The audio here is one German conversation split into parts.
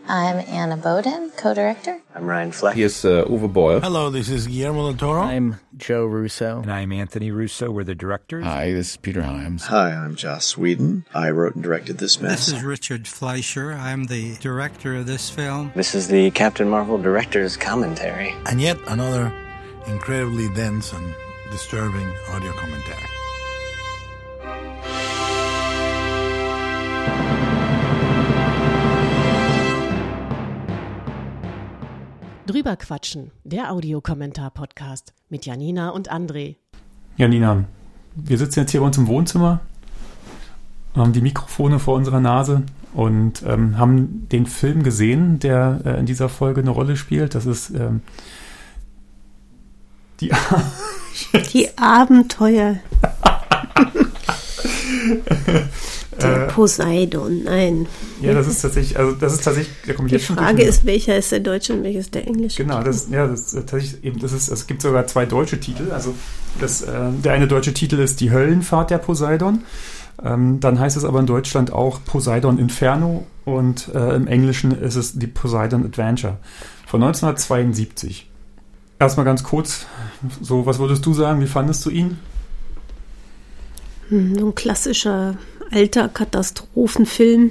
I'm Anna Boden, co-director. I'm Ryan Fleck. Hier ist Uwe Boll. Hello, this is Guillermo del Toro. I'm Joe Russo. And I'm Anthony Russo. We're the directors. Hi, this is Peter Hyams. Hi, I'm Joss Whedon. I wrote and directed this mess. This is Richard Fleischer. I'm the director of this film. This is the Captain Marvel director's commentary. And yet another incredibly dense and disturbing audio commentary. Drüber quatschen, der Audiokommentar-Podcast mit Janina und André. Janina, wir sitzen jetzt hier bei uns im Wohnzimmer, haben die Mikrofone vor unserer Nase und haben den Film gesehen, der in dieser Folge eine Rolle spielt. Das ist die Abenteuer der Poseidon, nein. Ja, das ist tatsächlich, da komme ich die jetzt schon. Die Frage ist, welcher ist der deutsche und welches der englische? Genau, es gibt sogar zwei deutsche Titel. Also der eine deutsche Titel ist Die Höllenfahrt der Poseidon. Dann heißt es aber in Deutschland auch Poseidon Inferno und im Englischen ist es die Poseidon Adventure von 1972. Erstmal ganz kurz, so was würdest du sagen, wie fandest du ihn? So ein klassischer alter Katastrophenfilm.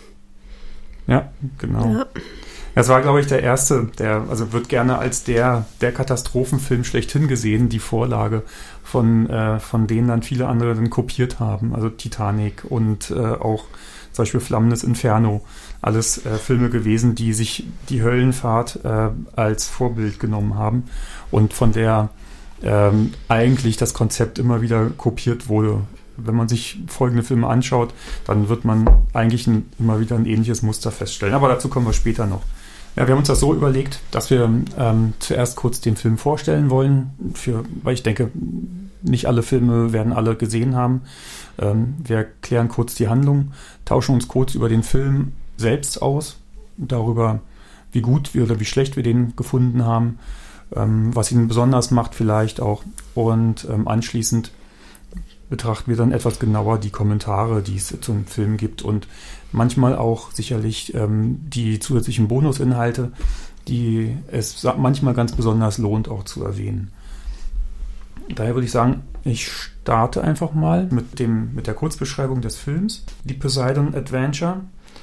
Ja, genau. Ja. Das war, glaube ich, der erste, wird gerne als der Katastrophenfilm schlechthin gesehen, die Vorlage, von denen dann viele andere dann kopiert haben. Also Titanic und auch zum Beispiel Flammendes Inferno. Alles Filme gewesen, die sich die Höllenfahrt als Vorbild genommen haben und von der eigentlich das Konzept immer wieder kopiert wurde. Wenn man sich folgende Filme anschaut, dann wird man eigentlich immer wieder ein ähnliches Muster feststellen. Aber dazu kommen wir später noch. Ja, wir haben uns das so überlegt, dass wir zuerst kurz den Film vorstellen wollen, weil ich denke, nicht alle Filme werden alle gesehen haben. Wir klären kurz die Handlung, tauschen uns kurz über den Film selbst aus, darüber, wie gut oder wie schlecht wir den gefunden haben, was ihn besonders macht vielleicht auch. Und anschließend betrachten wir dann etwas genauer die Kommentare, die es zum Film gibt und manchmal auch sicherlich die zusätzlichen Bonusinhalte, die es manchmal ganz besonders lohnt auch zu erwähnen. Daher würde ich sagen, ich starte einfach mal mit der Kurzbeschreibung des Films. Die Poseidon Adventure.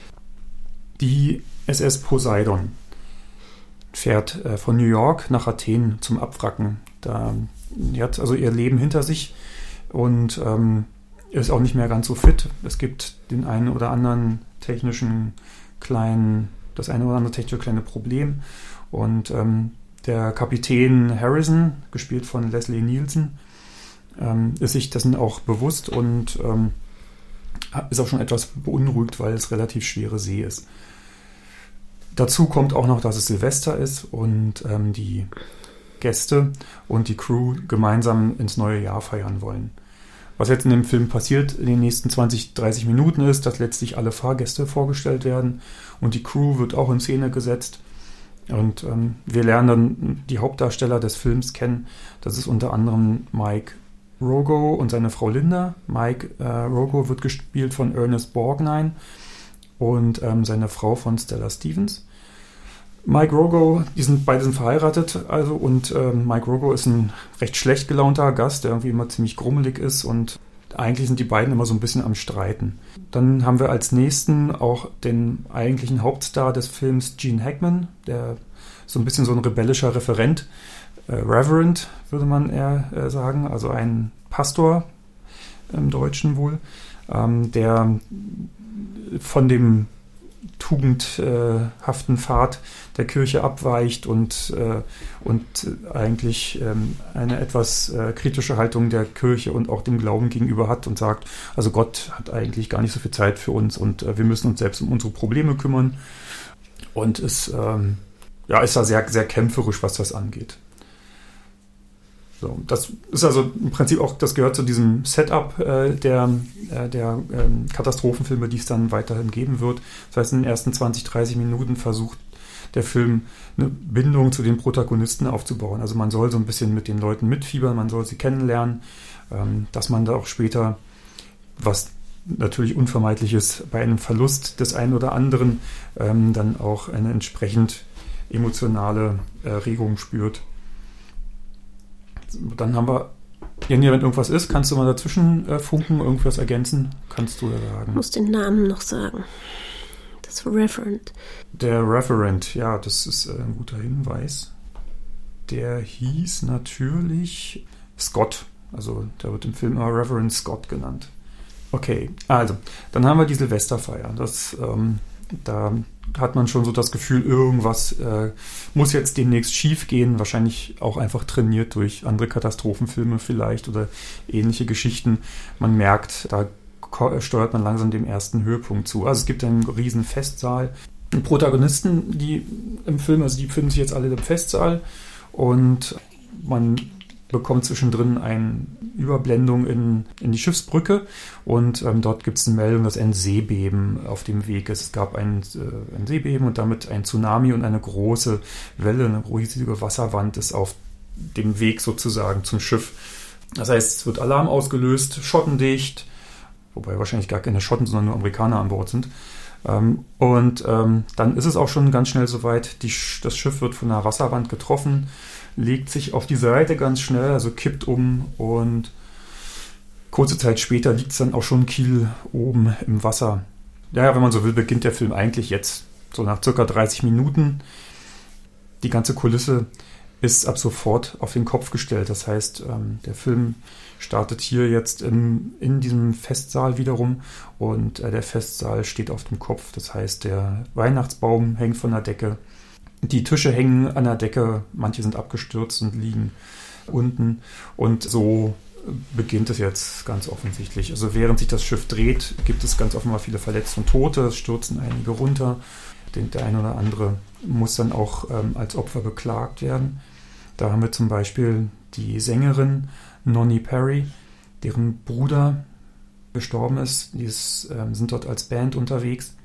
Die SS Poseidon fährt von New York nach Athen zum Abwracken. Die hat also ihr Leben hinter sich und ist auch nicht mehr ganz so fit. Es gibt das eine oder andere technische kleine Problem. Und der Kapitän Harrison, gespielt von Leslie Nielsen, ist sich dessen auch bewusst und ist auch schon etwas beunruhigt, weil es relativ schwere See ist. Dazu kommt auch noch, dass es Silvester ist und die Gäste und die Crew gemeinsam ins neue Jahr feiern wollen. Was jetzt in dem Film passiert in den nächsten 20, 30 Minuten ist, dass letztlich alle Fahrgäste vorgestellt werden und die Crew wird auch in Szene gesetzt. Und wir lernen dann die Hauptdarsteller des Films kennen. Das ist unter anderem Mike Rogo und seine Frau Linda. Mike Rogo wird gespielt von Ernest Borgnine und seine Frau von Stella Stevens. Mike Rogo, beide sind verheiratet, und Mike Rogo ist ein recht schlecht gelaunter Gast, der irgendwie immer ziemlich grummelig ist und eigentlich sind die beiden immer so ein bisschen am Streiten. Dann haben wir als nächsten auch den eigentlichen Hauptstar des Films, Gene Hackman, der so ein bisschen so ein rebellischer Referent, Reverend würde man eher sagen, also ein Pastor im Deutschen wohl, der von dem tugendhaften Pfad der Kirche abweicht und eigentlich eine etwas kritische Haltung der Kirche und auch dem Glauben gegenüber hat und sagt, also Gott hat eigentlich gar nicht so viel Zeit für uns und wir müssen uns selbst um unsere Probleme kümmern und ist da sehr, sehr kämpferisch, was das angeht. So, das ist also im Prinzip auch, das gehört zu diesem Setup der Katastrophenfilme, die es dann weiterhin geben wird. Das heißt, in den ersten 20, 30 Minuten versucht der Film eine Bindung zu den Protagonisten aufzubauen. Also man soll so ein bisschen mit den Leuten mitfiebern, man soll sie kennenlernen, dass man da auch später, was natürlich unvermeidlich ist, bei einem Verlust des einen oder anderen dann auch eine entsprechend emotionale Regung spürt. Dann haben wir, Jenny, wenn irgendwas ist, kannst du mal dazwischen funken, irgendwas ergänzen? Kannst du sagen? Ich muss den Namen noch sagen. Das Reverend. Der Reverend, ja, das ist ein guter Hinweis. Der hieß natürlich Scott. Also der wird im Film immer Reverend Scott genannt. Okay, also, dann haben wir die Silvesterfeier. Da hat man schon so das Gefühl, irgendwas muss jetzt demnächst schief gehen. Wahrscheinlich auch einfach trainiert durch andere Katastrophenfilme vielleicht oder ähnliche Geschichten. Man merkt, da steuert man langsam dem ersten Höhepunkt zu. Also es gibt einen riesen Festsaal. Die Protagonisten, die im Film, also die befinden sich jetzt alle im Festsaal und man bekommt zwischendrin eine Überblendung in die Schiffsbrücke und dort gibt es eine Meldung, dass ein Seebeben auf dem Weg ist. Es gab ein Seebeben und damit ein Tsunami und eine große Welle, eine riesige Wasserwand ist auf dem Weg sozusagen zum Schiff. Das heißt, es wird Alarm ausgelöst, schottendicht, wobei wahrscheinlich gar keine Schotten, sondern nur Amerikaner an Bord sind. Dann ist es auch schon ganz schnell soweit, das Schiff wird von einer Wasserwand getroffen, legt sich auf die Seite ganz schnell, also kippt um und kurze Zeit später liegt es dann auch schon Kiel oben im Wasser. Ja, wenn man so will, beginnt der Film eigentlich jetzt, so nach circa 30 Minuten. Die ganze Kulisse ist ab sofort auf den Kopf gestellt. Das heißt, der Film startet hier jetzt in diesem Festsaal wiederum und der Festsaal steht auf dem Kopf. Das heißt, der Weihnachtsbaum hängt von der Decke. Die Tische hängen an der Decke, manche sind abgestürzt und liegen unten. Und so beginnt es jetzt ganz offensichtlich. Also während sich das Schiff dreht, gibt es ganz offenbar viele Verletzte und Tote. Es stürzen einige runter. Der eine oder andere muss dann auch als Opfer beklagt werden. Da haben wir zum Beispiel die Sängerin Nonny Perry, deren Bruder gestorben ist. Die sind dort als Band unterwegs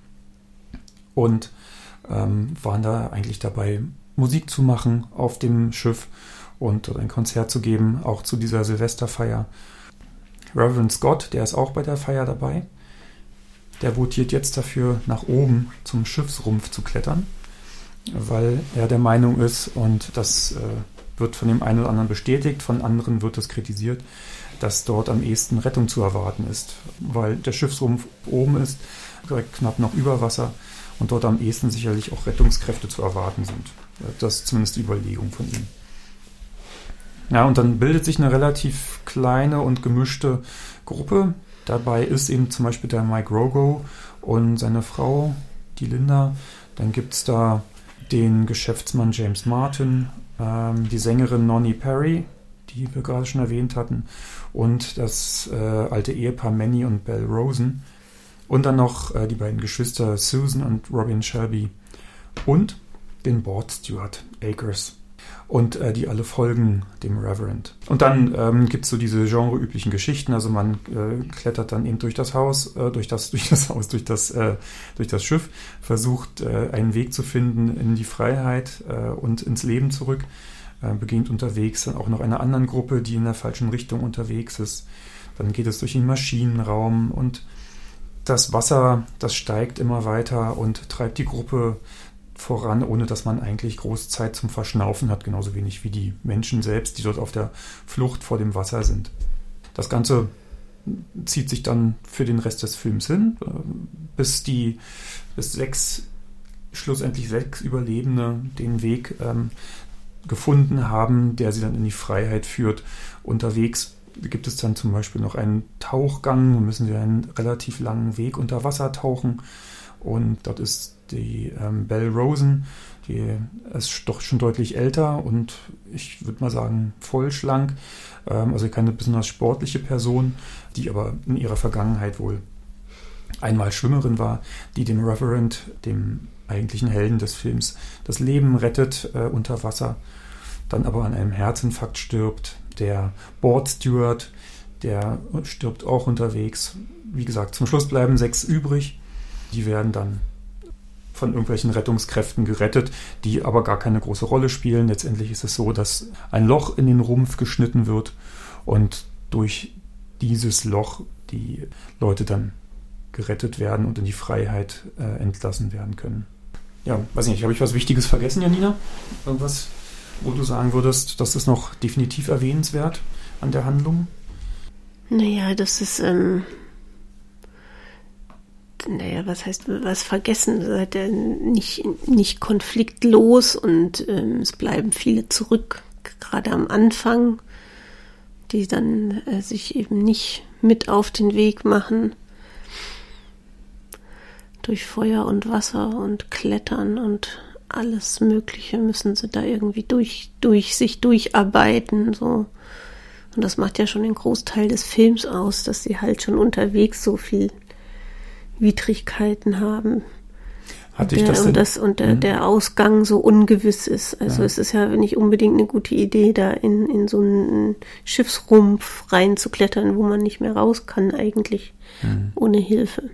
und waren da eigentlich dabei, Musik zu machen auf dem Schiff und dort ein Konzert zu geben, auch zu dieser Silvesterfeier. Reverend Scott, der ist auch bei der Feier dabei. Der votiert jetzt dafür, nach oben zum Schiffsrumpf zu klettern, weil er der Meinung ist, und das wird von dem einen oder anderen bestätigt, von anderen wird es kritisiert, dass dort am ehesten Rettung zu erwarten ist, weil der Schiffsrumpf oben ist, knapp noch über Wasser und dort am ehesten sicherlich auch Rettungskräfte zu erwarten sind. Das ist zumindest die Überlegung von ihm. Ja, und dann bildet sich eine relativ kleine und gemischte Gruppe. Dabei ist eben zum Beispiel der Mike Rogo und seine Frau, die Linda. Dann gibt es da den Geschäftsmann James Martin, die Sängerin Nonny Perry, die wir gerade schon erwähnt hatten, und das alte Ehepaar Manny und Belle Rosen. Und dann noch die beiden Geschwister Susan und Robin Shelby und den Bordsteward Akers. Und die alle folgen dem Reverend. Und dann gibt es so diese genreüblichen Geschichten. Also man klettert dann eben durch das Schiff, versucht einen Weg zu finden in die Freiheit und ins Leben zurück. Beginnt unterwegs dann auch noch einer anderen Gruppe, die in der falschen Richtung unterwegs ist. Dann geht es durch den Maschinenraum und das Wasser, das steigt immer weiter und treibt die Gruppe voran, ohne dass man eigentlich groß Zeit zum Verschnaufen hat, genauso wenig wie die Menschen selbst, die dort auf der Flucht vor dem Wasser sind. Das Ganze zieht sich dann für den Rest des Films hin, bis schlussendlich sechs Überlebende den Weg gefunden haben, der sie dann in die Freiheit führt. Unterwegs gibt es dann zum Beispiel noch einen Tauchgang, da müssen sie einen relativ langen Weg unter Wasser tauchen und dort ist die Belle Rosen, die ist doch schon deutlich älter und ich würde mal sagen voll schlank, also keine besonders sportliche Person, die aber in ihrer Vergangenheit wohl einmal Schwimmerin war, die dem Reverend, dem eigentlichen Helden des Films, das Leben rettet unter Wasser, dann aber an einem Herzinfarkt stirbt. Der Bordsteward, der stirbt auch unterwegs. Wie gesagt, zum Schluss bleiben 6 übrig. Die werden dann von irgendwelchen Rettungskräften gerettet, die aber gar keine große Rolle spielen. Letztendlich ist es so, dass ein Loch in den Rumpf geschnitten wird und durch dieses Loch die Leute dann gerettet werden und in die Freiheit entlassen werden können. Ja, weiß nicht, habe ich was Wichtiges vergessen, Janina? Irgendwas, wo du sagen würdest, das ist noch definitiv erwähnenswert an der Handlung? Naja, das ist, was heißt, was vergessen? Seid ihr nicht konfliktlos und es bleiben viele zurück, gerade am Anfang, die dann sich eben nicht mit auf den Weg machen. Durch Feuer und Wasser und Klettern und alles Mögliche müssen sie da irgendwie sich durcharbeiten, so. Und das macht ja schon den Großteil des Films aus, dass sie halt schon unterwegs so viel Widrigkeiten haben. Der Ausgang so ungewiss ist. Also es ist ja nicht unbedingt eine gute Idee, da in so einen Schiffsrumpf reinzuklettern, wo man nicht mehr raus kann eigentlich, ohne Hilfe.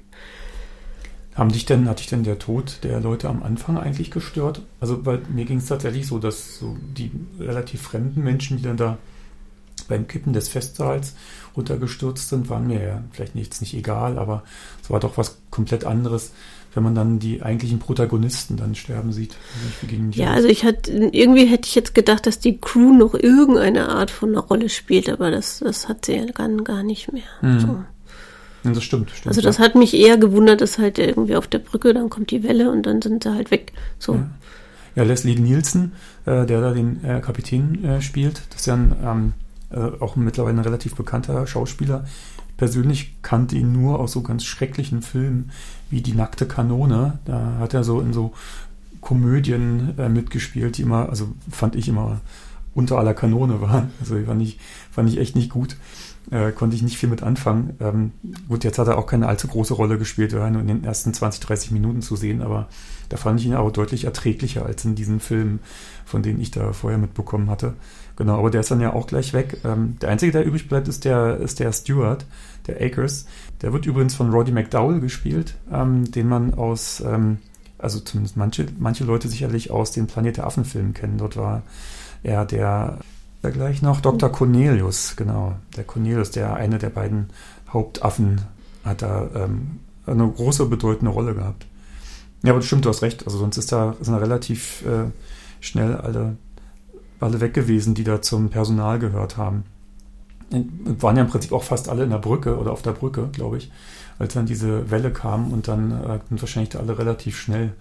irgendwie hätte ich jetzt gedacht, dass die Crew noch irgendeine Art von einer Rolle spielt, aber das hat sie ja gar nicht mehr. So. Das stimmt. Also das hat mich eher gewundert, dass halt irgendwie auf der Brücke, dann kommt die Welle und dann sind sie halt weg. So. Ja, Leslie Nielsen, der da den Kapitän spielt, das ist ja auch mittlerweile ein relativ bekannter Schauspieler. Ich persönlich kannte ihn nur aus so ganz schrecklichen Filmen wie Die nackte Kanone. Da hat er so in so Komödien mitgespielt, die immer, also fand ich immer unter aller Kanone waren. Also fand ich echt nicht gut. Konnte ich nicht viel mit anfangen. Gut, jetzt hat er auch keine allzu große Rolle gespielt, er war nur in den ersten 20, 30 Minuten zu sehen, aber da fand ich ihn auch deutlich erträglicher als in diesen Filmen, von denen ich da vorher mitbekommen hatte. Genau, aber der ist dann ja auch gleich weg. Der Einzige, der übrig bleibt, ist der Steward, der Akers. Der wird übrigens von Roddy McDowall gespielt, den man aus, also zumindest manche Leute sicherlich aus den Planet der Affen-Filmen kennen. Dort war er der gleich noch Dr. Cornelius, genau. Der Cornelius, der eine der beiden Hauptaffen, hat da eine große, bedeutende Rolle gehabt. Ja, aber stimmt, du hast recht. Also sonst sind relativ schnell alle weg gewesen, die da zum Personal gehört haben. Waren ja im Prinzip auch fast alle in der Brücke oder auf der Brücke, glaube ich, als dann diese Welle kam und dann sind wahrscheinlich da alle relativ schnell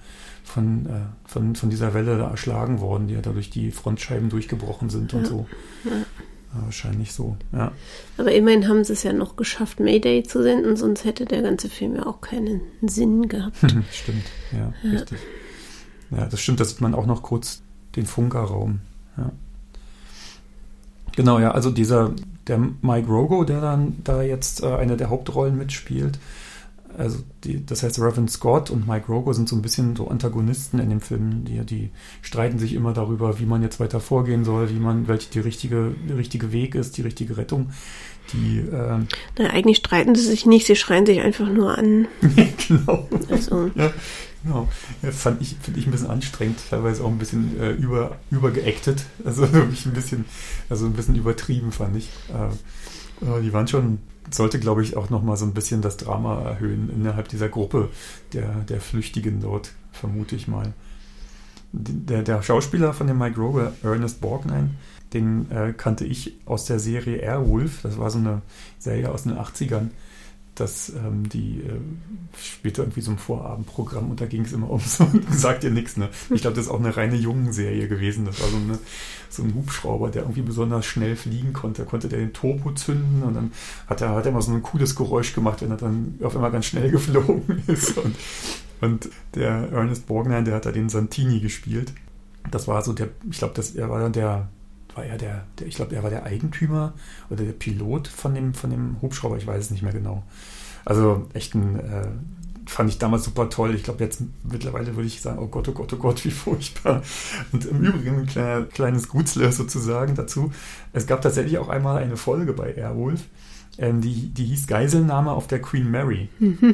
von dieser Welle da erschlagen worden, die ja dadurch die Frontscheiben durchgebrochen sind und so. Ja. Wahrscheinlich so, ja. Aber immerhin haben sie es ja noch geschafft, Mayday zu senden, sonst hätte der ganze Film ja auch keinen Sinn gehabt. Stimmt, ja, richtig. Ja, das stimmt, da sieht man auch noch kurz den Funkerraum. Ja. Genau, ja, also der Mike Rogo, der dann da jetzt eine der Hauptrollen mitspielt, also das heißt Reverend Scott und Mike Rogo sind so ein bisschen so Antagonisten in dem Film, die streiten sich immer darüber, wie man jetzt weiter vorgehen soll, welche der richtige Weg ist, die richtige Rettung. Eigentlich streiten sie sich nicht, sie schreien sich einfach nur an. Genau. Also. Ja, genau. Ja, finde ich ein bisschen anstrengend, teilweise auch ein bisschen übergeactet. Also ein bisschen übertrieben, fand ich. Die waren schon, sollte, glaube ich, auch nochmal so ein bisschen das Drama erhöhen innerhalb dieser Gruppe der Flüchtigen dort, vermute ich mal. Der Schauspieler von dem Mike Rogo, Ernest Borgnine, den kannte ich aus der Serie Airwolf. Das war so eine Serie aus den 80ern. Die spielte irgendwie so ein Vorabendprogramm und da ging es immer um so, sagt ihr nichts, ne? Ich glaube, das ist auch eine reine Jungenserie gewesen. Das war so ein Hubschrauber, der irgendwie besonders schnell fliegen konnte. Konnte der den Turbo zünden und dann hat er immer so ein cooles Geräusch gemacht, wenn er dann auf einmal ganz schnell geflogen ist. Und der Ernest Borgnine, der hat da den Santini gespielt. Das war so er war der Eigentümer oder der Pilot von dem Hubschrauber, ich weiß es nicht mehr genau. Also echt fand ich damals super toll. Ich glaube, jetzt mittlerweile würde ich sagen, oh Gott, wie furchtbar. Und im Übrigen ein kleines Gutzle sozusagen dazu. Es gab tatsächlich auch einmal eine Folge bei Airwolf, die hieß Geiselnahme auf der Queen Mary.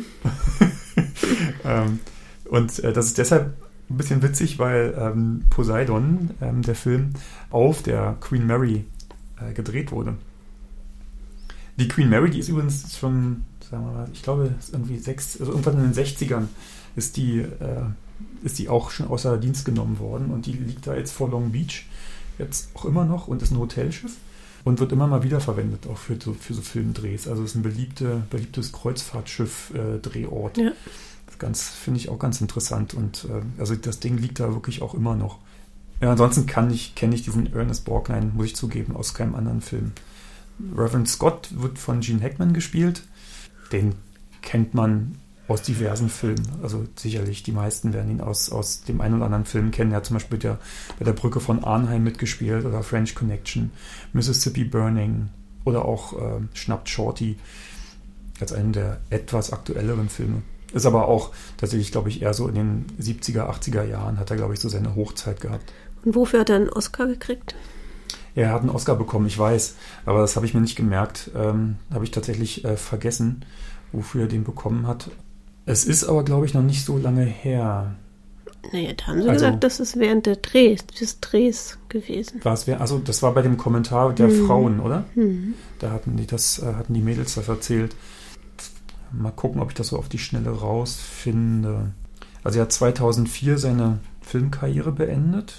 Und das ist deshalb ein bisschen witzig, weil Poseidon, der Film, auf der Queen Mary gedreht wurde. Die Queen Mary, die ist übrigens schon, sagen wir mal, ich glaube, irgendwie irgendwann in den 60ern ist die auch schon außer Dienst genommen worden und die liegt da jetzt vor Long Beach, jetzt auch immer noch und ist ein Hotelschiff und wird immer mal wieder verwendet, auch für so Filmdrehs. Also es ist ein beliebtes Kreuzfahrtschiff-Drehort. Ja. Finde ich auch ganz interessant und also das Ding liegt da wirklich auch immer noch. Ja, ansonsten kenne ich diesen Ernest Borgnine, muss ich zugeben, aus keinem anderen Film. Reverend Scott wird von Gene Hackman gespielt. Den kennt man aus diversen Filmen. Also sicherlich, die meisten werden ihn aus dem einen oder anderen Film kennen. Er hat zum Beispiel bei der Brücke von Arnheim mitgespielt oder French Connection, Mississippi Burning oder auch Schnappt Shorty als einen der etwas aktuelleren Filme. Ist aber auch tatsächlich, glaube ich, eher so in den 70er, 80er Jahren hat er, glaube ich, so seine Hochzeit gehabt. Und wofür hat er einen Oscar gekriegt? Ja, er hat einen Oscar bekommen, ich weiß. Aber das habe ich mir nicht gemerkt. Habe ich tatsächlich vergessen, wofür er den bekommen hat. Es ist aber, glaube ich, noch nicht so lange her. Naja, da haben sie gesagt, das ist während des Drehs gewesen. Also das war bei dem Kommentar der Frauen, oder? Mhm. Da hatten die Mädels das erzählt. Mal gucken, ob ich das so auf die Schnelle rausfinde. Also er hat 2004 seine Filmkarriere beendet.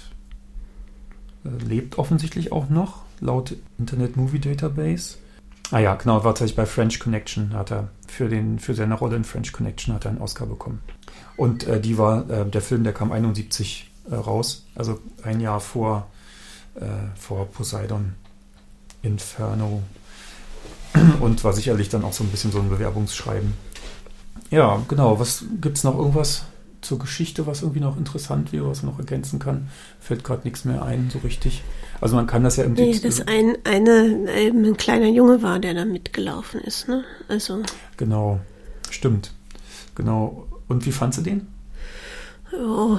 Lebt offensichtlich auch noch, laut Internet Movie Database. Ah ja, genau, war tatsächlich bei French Connection, hat er für seine Rolle in French Connection hat er einen Oscar bekommen. Und der Film, der kam 71 raus, also ein Jahr vor Poseidon Inferno. Und war sicherlich dann auch so ein bisschen so ein Bewerbungsschreiben. Ja, genau, gibt's noch irgendwas zur Geschichte, was irgendwie noch interessant wäre, was man noch ergänzen kann? Fällt gerade nichts mehr ein, so richtig. Also man kann das ja im Detail... dass ein kleiner Junge war, der da mitgelaufen ist, ne? Also... Genau, stimmt. Genau. Und wie fandst du den? Oh.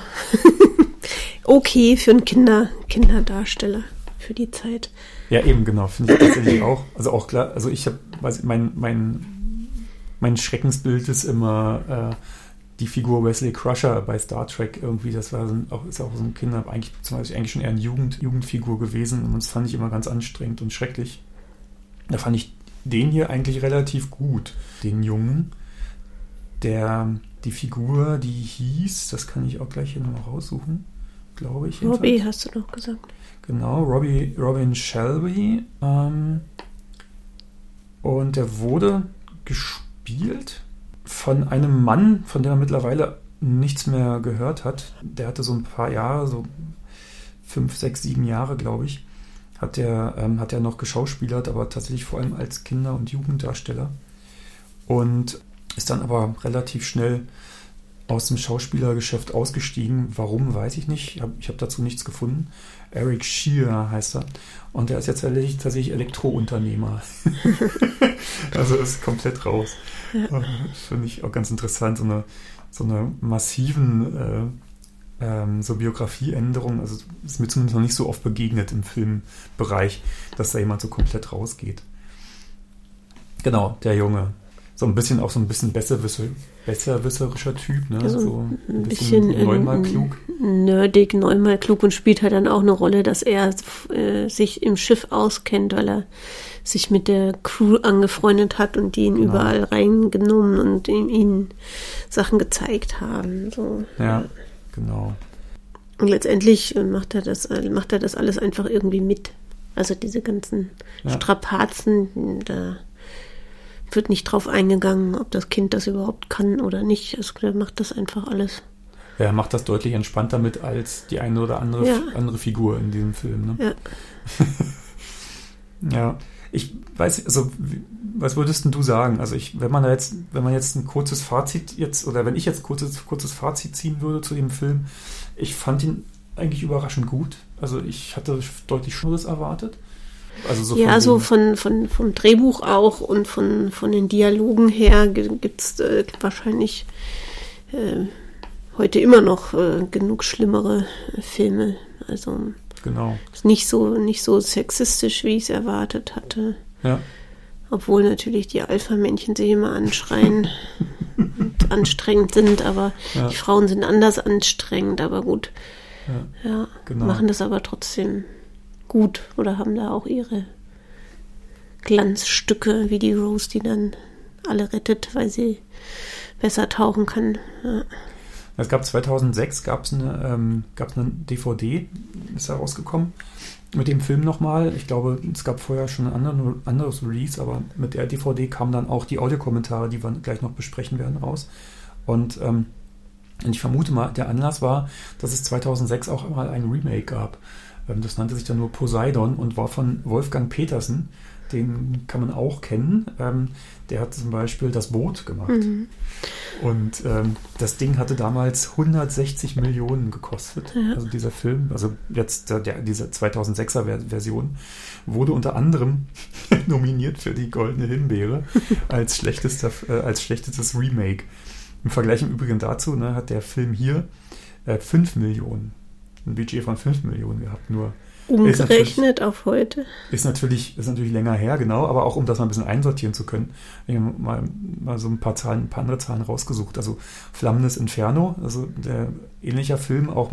Okay, für einen Kinderdarsteller, für die Zeit. Ja, eben, genau, finde ich tatsächlich auch. Also auch klar, also ich habe, mein Schreckensbild ist immer die Figur Wesley Crusher bei Star Trek irgendwie, ist auch so ein Kinder, eigentlich schon eher eine Jugendfigur gewesen und das fand ich immer ganz anstrengend und schrecklich. Da fand ich den hier eigentlich relativ gut, den Jungen, die Figur, die hieß, das kann ich auch gleich hier nochmal raussuchen, glaube ich. Robbie, hast du noch gesagt. Genau, Robin Shelby. Und der wurde gespielt von einem Mann, von dem er mittlerweile nichts mehr gehört hat. Der hatte so ein paar Jahre, so 5, 6, 7 Jahre, glaube ich, hat er noch geschauspielert, aber tatsächlich vor allem als Kinder- und Jugenddarsteller. Und ist dann aber relativ schnell aus dem Schauspielergeschäft ausgestiegen. Warum, weiß ich nicht. Ich hab dazu nichts gefunden. Eric Shearer heißt er. Und der ist jetzt tatsächlich Elektrounternehmer. Also ist komplett raus. Ja. Finde ich auch ganz interessant. So eine massiven so Biografieänderung. Also ist mir zumindest noch nicht so oft begegnet im Filmbereich, dass da jemand so komplett rausgeht. Genau, der Junge. So ein bisschen besserwisserischer Typ, ne? Also so ein bisschen neunmal klug. Nerdig, neunmal klug und spielt halt dann auch eine Rolle, dass er sich im Schiff auskennt, weil er sich mit der Crew angefreundet hat und die ihn überall reingenommen und ihnen Sachen gezeigt haben. So. Ja, genau. Und letztendlich macht er das alles einfach irgendwie mit. Also diese ganzen Strapazen, da wird nicht drauf eingegangen, ob das Kind das überhaupt kann oder nicht. Also er macht das einfach alles. Ja, er macht das deutlich entspannter mit als die eine oder andere Figur in diesem Film. Ne? Ja. Ja, ich weiß, also was würdest denn du sagen? Also wenn man jetzt ein kurzes Fazit wenn ich jetzt kurzes Fazit ziehen würde zu dem Film, ich fand ihn eigentlich überraschend gut. Also ich hatte deutlich Schlimmeres erwartet. Also so vom Drehbuch auch und von den Dialogen her gibt's wahrscheinlich heute immer noch genug schlimmere Filme. Also genau. Ist nicht so sexistisch, wie ich es erwartet hatte. Ja. Obwohl natürlich die Alpha-Männchen sich immer anschreien und anstrengend sind, aber die Frauen sind anders anstrengend, aber gut. Ja, genau. Machen das aber trotzdem gut oder haben da auch ihre Glanzstücke wie die Rose, die dann alle rettet, weil sie besser tauchen kann. Ja. Es gab 2006 gab's eine DVD, ist da rausgekommen, mit dem Film nochmal. Ich glaube, es gab vorher schon ein anderes Release, aber mit der DVD kamen dann auch die Audiokommentare, die wir gleich noch besprechen werden, raus. Und ich vermute mal, der Anlass war, dass es 2006 auch mal ein Remake gab. Das nannte sich dann nur Poseidon und war von Wolfgang Petersen. Den kann man auch kennen. Der hat zum Beispiel Das Boot gemacht. Mhm. Und das Ding hatte damals 160 Millionen gekostet. Ja. Also dieser Film, also jetzt diese 2006er Version, wurde unter anderem nominiert für die Goldene Himbeere als schlechtestes Remake. Im Vergleich im Übrigen dazu hat der Film hier 5 Millionen. Ein Budget von 5 Millionen gehabt, nur. Umgerechnet auf heute. Ist natürlich länger her, genau, aber auch um das mal ein bisschen einsortieren zu können. Ich habe mal so ein paar andere Zahlen rausgesucht. Also Flammendes Inferno, also der ähnlicher Film, auch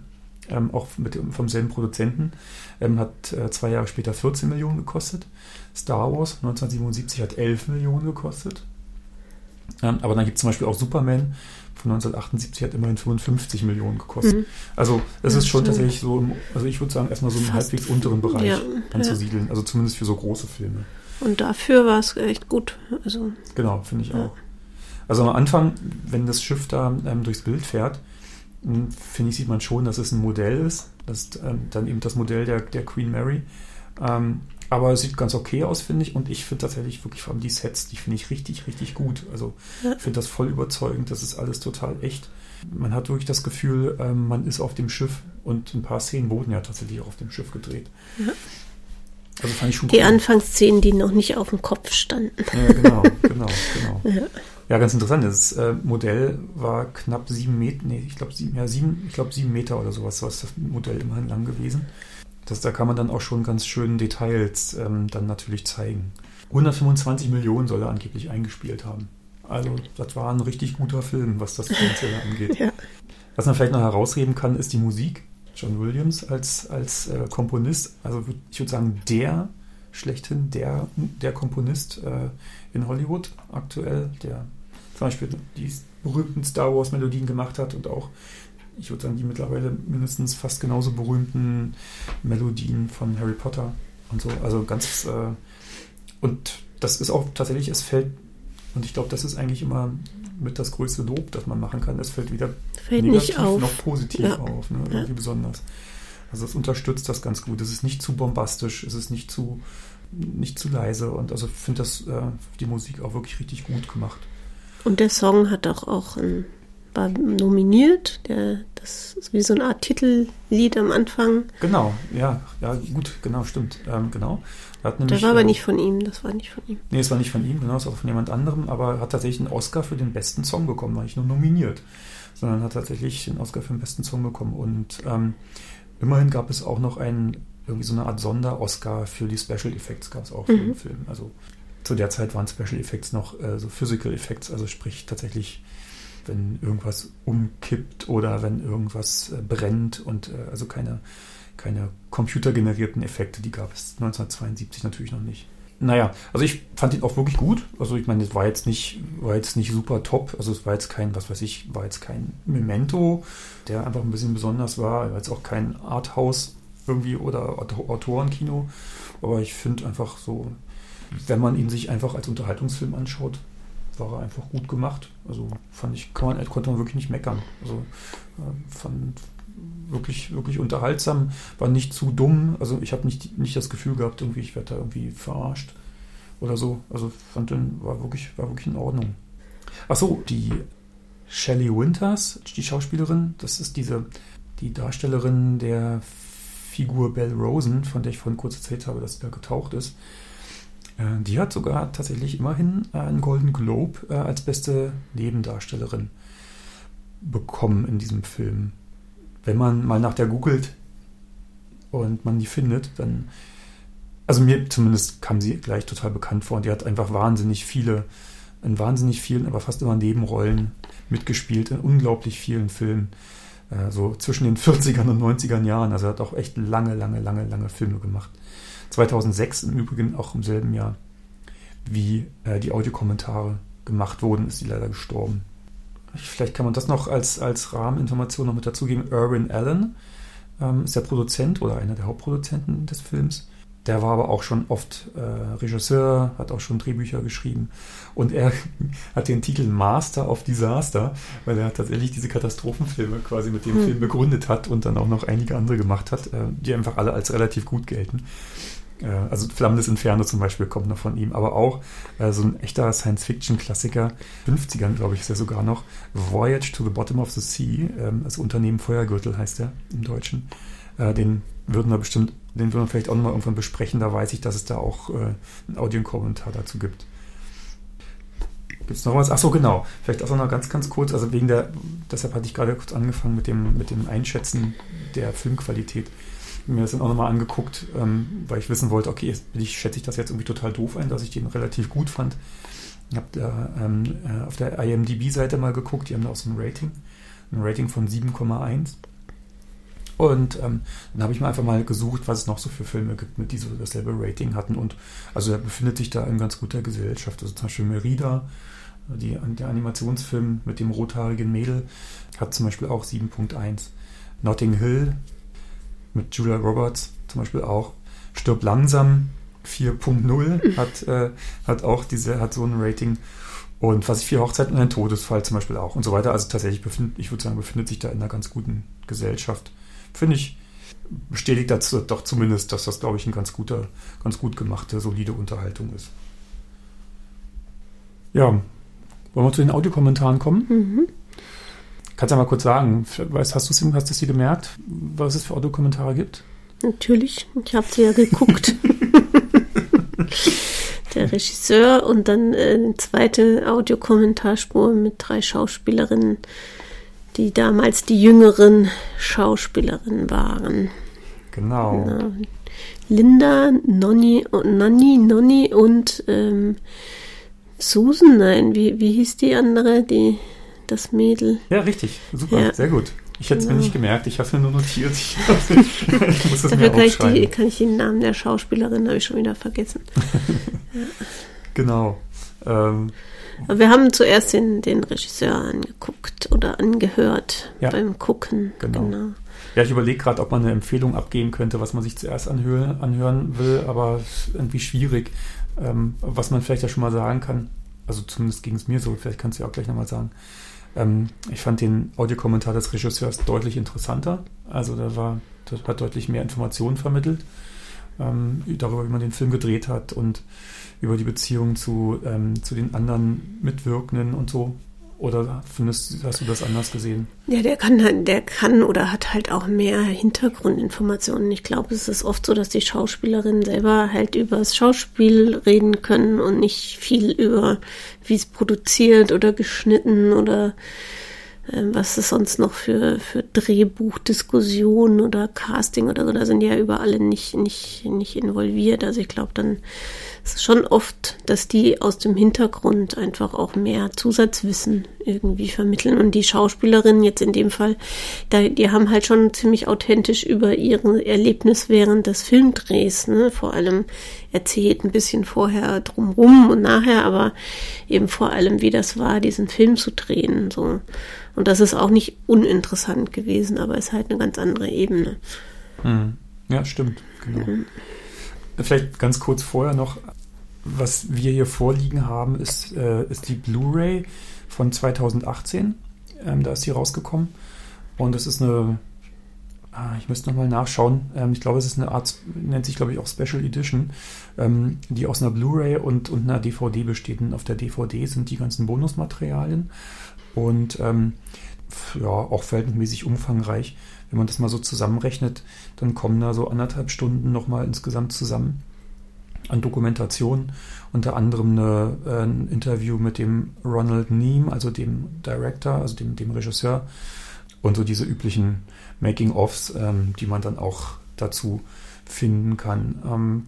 vom selben Produzenten, hat 2 Jahre später 14 Millionen gekostet. Star Wars 1977 hat 11 Millionen gekostet. Aber dann gibt es zum Beispiel auch Superman von 1978, hat immerhin 55 Millionen gekostet. Mhm. Also es ist schon tatsächlich so, also ich würde sagen, erstmal so im halbwegs unteren Bereich anzusiedeln, also zumindest für so große Filme. Und dafür war es echt gut. Also, genau, finde ich auch. Also am Anfang, wenn das Schiff da durchs Bild fährt, finde ich, sieht man schon, dass es ein Modell ist. Das ist dann eben das Modell der Queen Mary. Aber es sieht ganz okay aus, finde ich. Und ich finde tatsächlich wirklich vor allem die Sets, die finde ich richtig, richtig gut. Also ich finde das voll überzeugend. Das ist alles total echt. Man hat wirklich das Gefühl, man ist auf dem Schiff. Und ein paar Szenen wurden ja tatsächlich auch auf dem Schiff gedreht. Ja. Also fand ich schon die Anfangsszenen, die noch nicht auf dem Kopf standen. Ja, genau. Ja, ganz interessant. Das Modell war knapp 7 Meter, ich glaube 7 Meter oder sowas, was das Modell immerhin lang gewesen. Da kann man dann auch schon ganz schön Details dann natürlich zeigen. 125 Millionen soll er angeblich eingespielt haben. Also das war ein richtig guter Film, was das Finanzielle angeht. Ja. Was man vielleicht noch herausheben kann, ist die Musik. John Williams als Komponist, also ich würde sagen, der schlechthin, der Komponist in Hollywood aktuell, der zum Beispiel die berühmten Star Wars Melodien gemacht hat und auch, ich würde sagen, die mittlerweile mindestens fast genauso berühmten Melodien von Harry Potter und so. Also ganz, und das ist auch tatsächlich, es fällt, und ich glaube, das ist eigentlich immer mit das größte Lob, das man machen kann. Es fällt weder negativ noch positiv auf, ne? Irgendwie besonders. Also es unterstützt das ganz gut. Es ist nicht zu bombastisch, es ist nicht zu leise und also ich finde die Musik auch wirklich richtig gut gemacht. Und der Song hat war nominiert, das ist wie so eine Art Titellied am Anfang. Genau, ja gut, genau, stimmt, genau. Das war aber nicht von ihm, das war nicht von ihm. Nee, es war nicht von ihm, genau, es war von jemand anderem, aber hat tatsächlich einen Oscar für den besten Song bekommen, war nicht nur nominiert, sondern hat tatsächlich den Oscar für den besten Song bekommen und immerhin gab es auch noch irgendwie so eine Art Sonder-Oscar für die Special Effects gab es auch für den Film, also zu der Zeit waren Special Effects noch so Physical Effects, also sprich tatsächlich, wenn irgendwas umkippt oder wenn irgendwas brennt und also keine computergenerierten Effekte, die gab es 1972 natürlich noch nicht. Naja, also ich fand ihn auch wirklich gut. Also ich meine, es war jetzt nicht super top. Also es war jetzt kein Memento, der einfach ein bisschen besonders war. War jetzt auch kein Arthouse irgendwie oder Autorenkino. Aber ich finde einfach so, wenn man ihn sich einfach als Unterhaltungsfilm anschaut, war er einfach gut gemacht. Also konnte man wirklich nicht meckern. Also fand wirklich, wirklich unterhaltsam, war nicht zu dumm. Also ich habe nicht das Gefühl gehabt, irgendwie ich werde da irgendwie verarscht oder so. Also fand den war wirklich in Ordnung. Achso, die Shelley Winters, die Schauspielerin, das ist die Darstellerin der Figur Belle Rosen, von der ich vorhin kurz erzählt habe, dass sie da getaucht ist. Die hat sogar tatsächlich immerhin einen Golden Globe als beste Nebendarstellerin bekommen in diesem Film. Wenn man mal nach der googelt und man die findet, dann, also mir zumindest kam sie gleich total bekannt vor und die hat einfach in wahnsinnig vielen, aber fast immer Nebenrollen mitgespielt in unglaublich vielen Filmen, so zwischen den 40ern und 90ern Jahren. Also er hat auch echt lange Filme gemacht. 2006 im Übrigen auch im selben Jahr, wie die Audiokommentare gemacht wurden, ist sie leider gestorben. Vielleicht kann man das noch als Rahmeninformation noch mit dazugeben. Irwin Allen ist der Produzent oder einer der Hauptproduzenten des Films. Der war aber auch schon oft Regisseur, hat auch schon Drehbücher geschrieben. Und er hat den Titel Master of Disaster, weil er tatsächlich diese Katastrophenfilme quasi mit dem Film begründet hat und dann auch noch einige andere gemacht hat, die einfach alle als relativ gut gelten. Also Flammendes Inferno zum Beispiel kommt noch von ihm, aber auch so ein echter Science-Fiction-Klassiker, 50ern glaube ich ist er sogar noch, Voyage to the Bottom of the Sea, also Unternehmen Feuergürtel heißt er im Deutschen. Den würden wir vielleicht auch nochmal irgendwann besprechen, da weiß ich, dass es da auch einen Audiokommentar dazu gibt. Gibt es noch was? Achso, genau, vielleicht auch noch ganz, ganz kurz, also deshalb hatte ich gerade kurz angefangen mit dem Einschätzen der Filmqualität. Mir das dann auch nochmal angeguckt, weil ich wissen wollte, okay, schätze ich das jetzt irgendwie total doof ein, dass ich den relativ gut fand. Ich habe da auf der IMDb-Seite mal geguckt, die haben da auch so ein Rating von 7,1. Und dann habe ich mir einfach mal gesucht, was es noch so für Filme gibt, die so dasselbe Rating hatten. Und also er befindet sich da in ganz guter Gesellschaft. Also zum Beispiel Merida, der Animationsfilm mit dem rothaarigen Mädel, hat zum Beispiel auch 7,1. Notting Hill mit Julia Roberts zum Beispiel auch. Stirb langsam 4,0 hat so ein Rating. Und was ich 4 Hochzeiten und ein Todesfall zum Beispiel auch und so weiter. Also tatsächlich befindet sich da in einer ganz guten Gesellschaft. Finde ich, bestätigt dazu doch zumindest, dass das, glaube ich, ein ganz gut gemachte, solide Unterhaltung ist. Ja, wollen wir zu den Audiokommentaren kommen? Mhm. Kannst du ja mal kurz sagen, hast du es dir gemerkt, was es für Audiokommentare gibt? Natürlich, ich habe sie ja geguckt. Der Regisseur und dann eine zweite Audiokommentarspur mit 3 Schauspielerinnen, die damals die jüngeren Schauspielerinnen waren. Genau. Linda, Nonni und Susan, nein, wie hieß die andere, das Mädel? Ja, richtig, super, ja. Sehr gut. Ich hätte es mir nicht gemerkt, ich habe es mir nur notiert. Ich muss es mir aufschreiben. Kann ich den Namen der Schauspielerin, habe ich schon wieder vergessen. Ja. Genau. Wir haben zuerst den Regisseur angeguckt oder angehört beim Gucken. Genau. Ja, ich überlege gerade, ob man eine Empfehlung abgeben könnte, was man sich zuerst anhören will, aber irgendwie schwierig. Was man vielleicht ja schon mal sagen kann, also zumindest ging es mir so, vielleicht kannst du ja auch gleich nochmal sagen. Ich fand den Audiokommentar des Regisseurs deutlich interessanter. Also das hat deutlich mehr Informationen vermittelt darüber, wie man den Film gedreht hat und über die Beziehung zu den anderen Mitwirkenden und so. Oder hast du das anders gesehen? Ja, der kann oder hat halt auch mehr Hintergrundinformationen. Ich glaube, es ist oft so, dass die Schauspielerinnen selber halt über das Schauspiel reden können und nicht viel über, wie es produziert oder geschnitten oder was es sonst noch für Drehbuchdiskussionen oder Casting oder so. Da sind die ja überall nicht involviert. Also ich glaube, dann ist es schon oft, dass die aus dem Hintergrund einfach auch mehr Zusatzwissen irgendwie vermitteln. Und die Schauspielerinnen jetzt in dem Fall, die haben halt schon ziemlich authentisch über ihr Erlebnis während des Filmdrehs, ne, vor allem erzählt, ein bisschen vorher drumrum und nachher, aber eben vor allem, wie das war, diesen Film zu drehen, so. Und das ist auch nicht uninteressant gewesen, aber ist halt eine ganz andere Ebene. Ja, stimmt, genau. Vielleicht ganz kurz vorher noch, was wir hier vorliegen haben, ist die Blu-ray von 2018. Da ist die rausgekommen. Und es ist ich müsste nochmal nachschauen. Ich glaube, es ist eine Art, nennt sich, glaube ich, auch Special Edition, die aus einer Blu-ray und einer DVD besteht. Und auf der DVD sind die ganzen Bonusmaterialien. Und auch verhältnismäßig umfangreich. Wenn man das mal so zusammenrechnet, dann kommen da so 1,5 Stunden nochmal insgesamt zusammen an Dokumentation. Unter anderem ein Interview mit dem Ronald Neame, also dem Director, also dem Regisseur. Und so diese üblichen Making-ofs, die man dann auch dazu finden kann.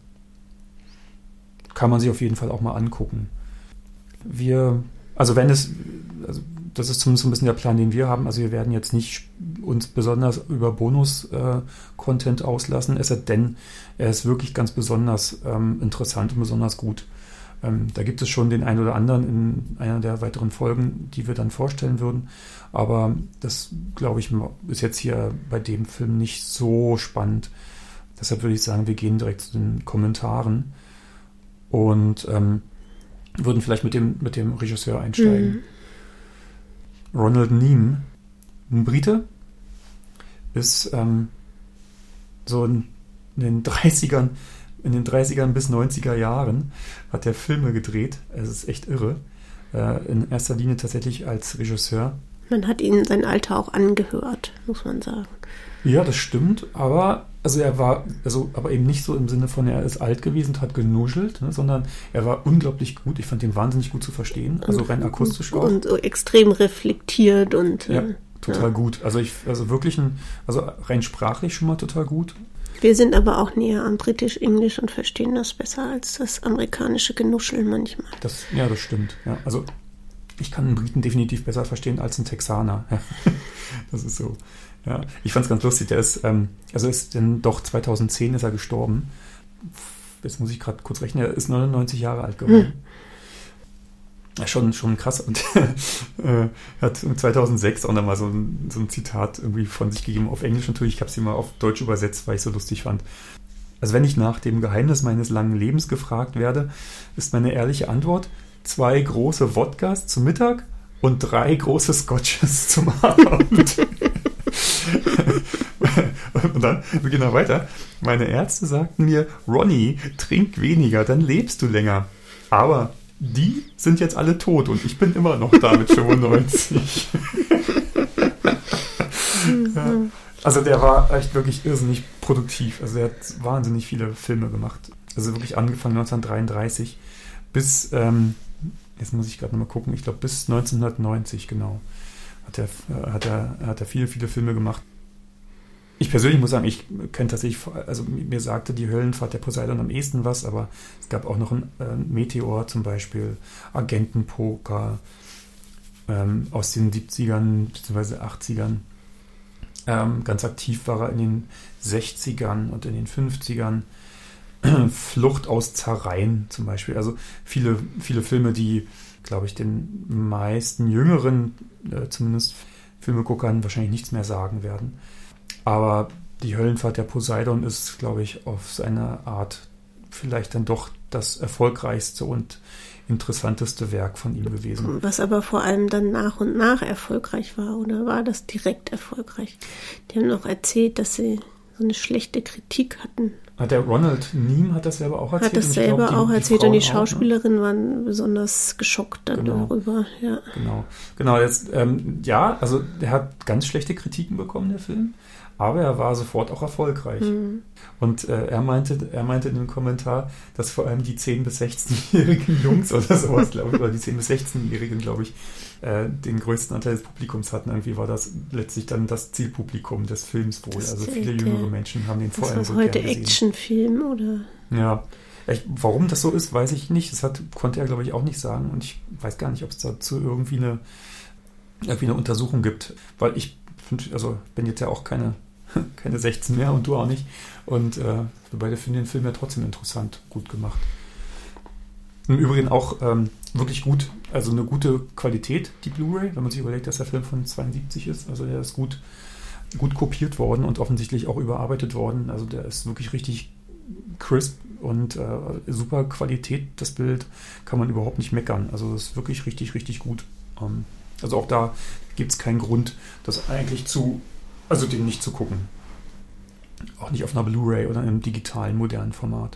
Kann man sich auf jeden Fall auch mal angucken. das ist zumindest so ein bisschen der Plan, den wir haben. Also wir werden jetzt nicht uns besonders über Bonus-Content auslassen, es sei denn, er ist wirklich ganz besonders interessant und besonders gut. Da gibt es schon den einen oder anderen in einer der weiteren Folgen, die wir dann vorstellen würden. Aber das, glaube ich, ist jetzt hier bei dem Film nicht so spannend. Deshalb würde ich sagen, wir gehen direkt zu den Kommentaren und würden vielleicht mit dem Regisseur einsteigen. Ronald Neame, ein Brite, ist so in den 30ern bis 90er Jahren hat er Filme gedreht. Es ist echt irre. In erster Linie tatsächlich als Regisseur. Man hat ihm sein Alter auch angehört, muss man sagen. Ja, das stimmt, aber aber eben nicht so im Sinne von, er ist alt gewesen und hat genuschelt, ne, sondern er war unglaublich gut. Ich fand den wahnsinnig gut zu verstehen, also rein akustisch auch. Und so extrem reflektiert und ja, total gut. Also rein sprachlich schon mal total gut. Wir sind aber auch näher am Britisch-Englisch und verstehen das besser als das amerikanische Genuschel manchmal. Das stimmt. Ja, also ich kann einen Briten definitiv besser verstehen als einen Texaner. Das ist so. Ja, ich fand es ganz lustig. Der ist, ist dann doch 2010 ist er gestorben. Jetzt muss ich gerade kurz rechnen. Er ist 99 Jahre alt geworden. Ja, schon krass. Und hat 2006 auch nochmal so ein Zitat irgendwie von sich gegeben auf Englisch natürlich. Ich habe es hier mal auf Deutsch übersetzt, weil ich es so lustig fand. Also wenn ich nach dem Geheimnis meines langen Lebens gefragt werde, ist meine ehrliche Antwort 2 große Wodkas zum Mittag und 3 große Scotches zum Abend. Und dann, wir gehen noch weiter. Meine Ärzte sagten mir, Ronny, trink weniger, dann lebst du länger. Aber die sind jetzt alle tot und ich bin immer noch da mit 95. Ja. Also der war echt wirklich irrsinnig produktiv. Also er hat wahnsinnig viele Filme gemacht. Also wirklich angefangen 1933 bis, jetzt muss ich gerade nochmal gucken, ich glaube bis 1990 genau, hat er viele, viele Filme gemacht. Ich persönlich muss sagen, ich kenne tatsächlich, also mir sagte die Höllenfahrt der Poseidon am ehesten was, aber es gab auch noch ein Meteor zum Beispiel, Agentenpoker aus den 70ern bzw. 80ern. Ganz aktiv war er in den 60ern und in den 50ern. Flucht aus Zarein zum Beispiel. Also viele, viele Filme, die, glaube ich, den meisten jüngeren, zumindest Filmeguckern, wahrscheinlich nichts mehr sagen werden. Aber die Höllenfahrt der Poseidon ist, glaube ich, auf seine Art vielleicht dann doch das erfolgreichste und interessanteste Werk von ihm gewesen. Was aber vor allem dann nach und nach erfolgreich war, oder war das direkt erfolgreich? Die haben noch erzählt, dass sie so eine schlechte Kritik hatten. Der Ronald Neame hat das selber auch erzählt. Hat das selber auch erzählt und die Schauspielerinnen waren besonders geschockt dann darüber. Ja. Genau. Jetzt, also der hat ganz schlechte Kritiken bekommen, der Film. Aber er war sofort auch erfolgreich. Und er meinte in einem Kommentar, dass vor allem die 10- bis 16-jährigen Jungs oder sowas, glaube ich, oder die 10- bis 16-jährigen, glaube ich, den größten Anteil des Publikums hatten. Irgendwie war das letztlich dann das Zielpublikum des Films wohl. Also viele jüngere Menschen haben den vor allem so heute gern gesehen. Actionfilm, oder? Ja. Warum das so ist, weiß ich nicht. Das konnte er, glaube ich, auch nicht sagen. Und ich weiß gar nicht, ob es dazu irgendwie eine Untersuchung gibt. Weil ich bin jetzt ja auch keine 16 mehr und du auch nicht. Und wir beide finden den Film ja trotzdem interessant, gut gemacht. Im Übrigen auch wirklich gut, also eine gute Qualität, die Blu-ray, wenn man sich überlegt, dass der Film von 72 ist. Also der ist gut kopiert worden und offensichtlich auch überarbeitet worden. Also der ist wirklich richtig crisp und super Qualität. Das Bild kann man überhaupt nicht meckern. Also das ist wirklich richtig, richtig gut. Also auch da gibt es keinen Grund, das eigentlich den nicht zu gucken. Auch nicht auf einer Blu-ray oder einem digitalen, modernen Format.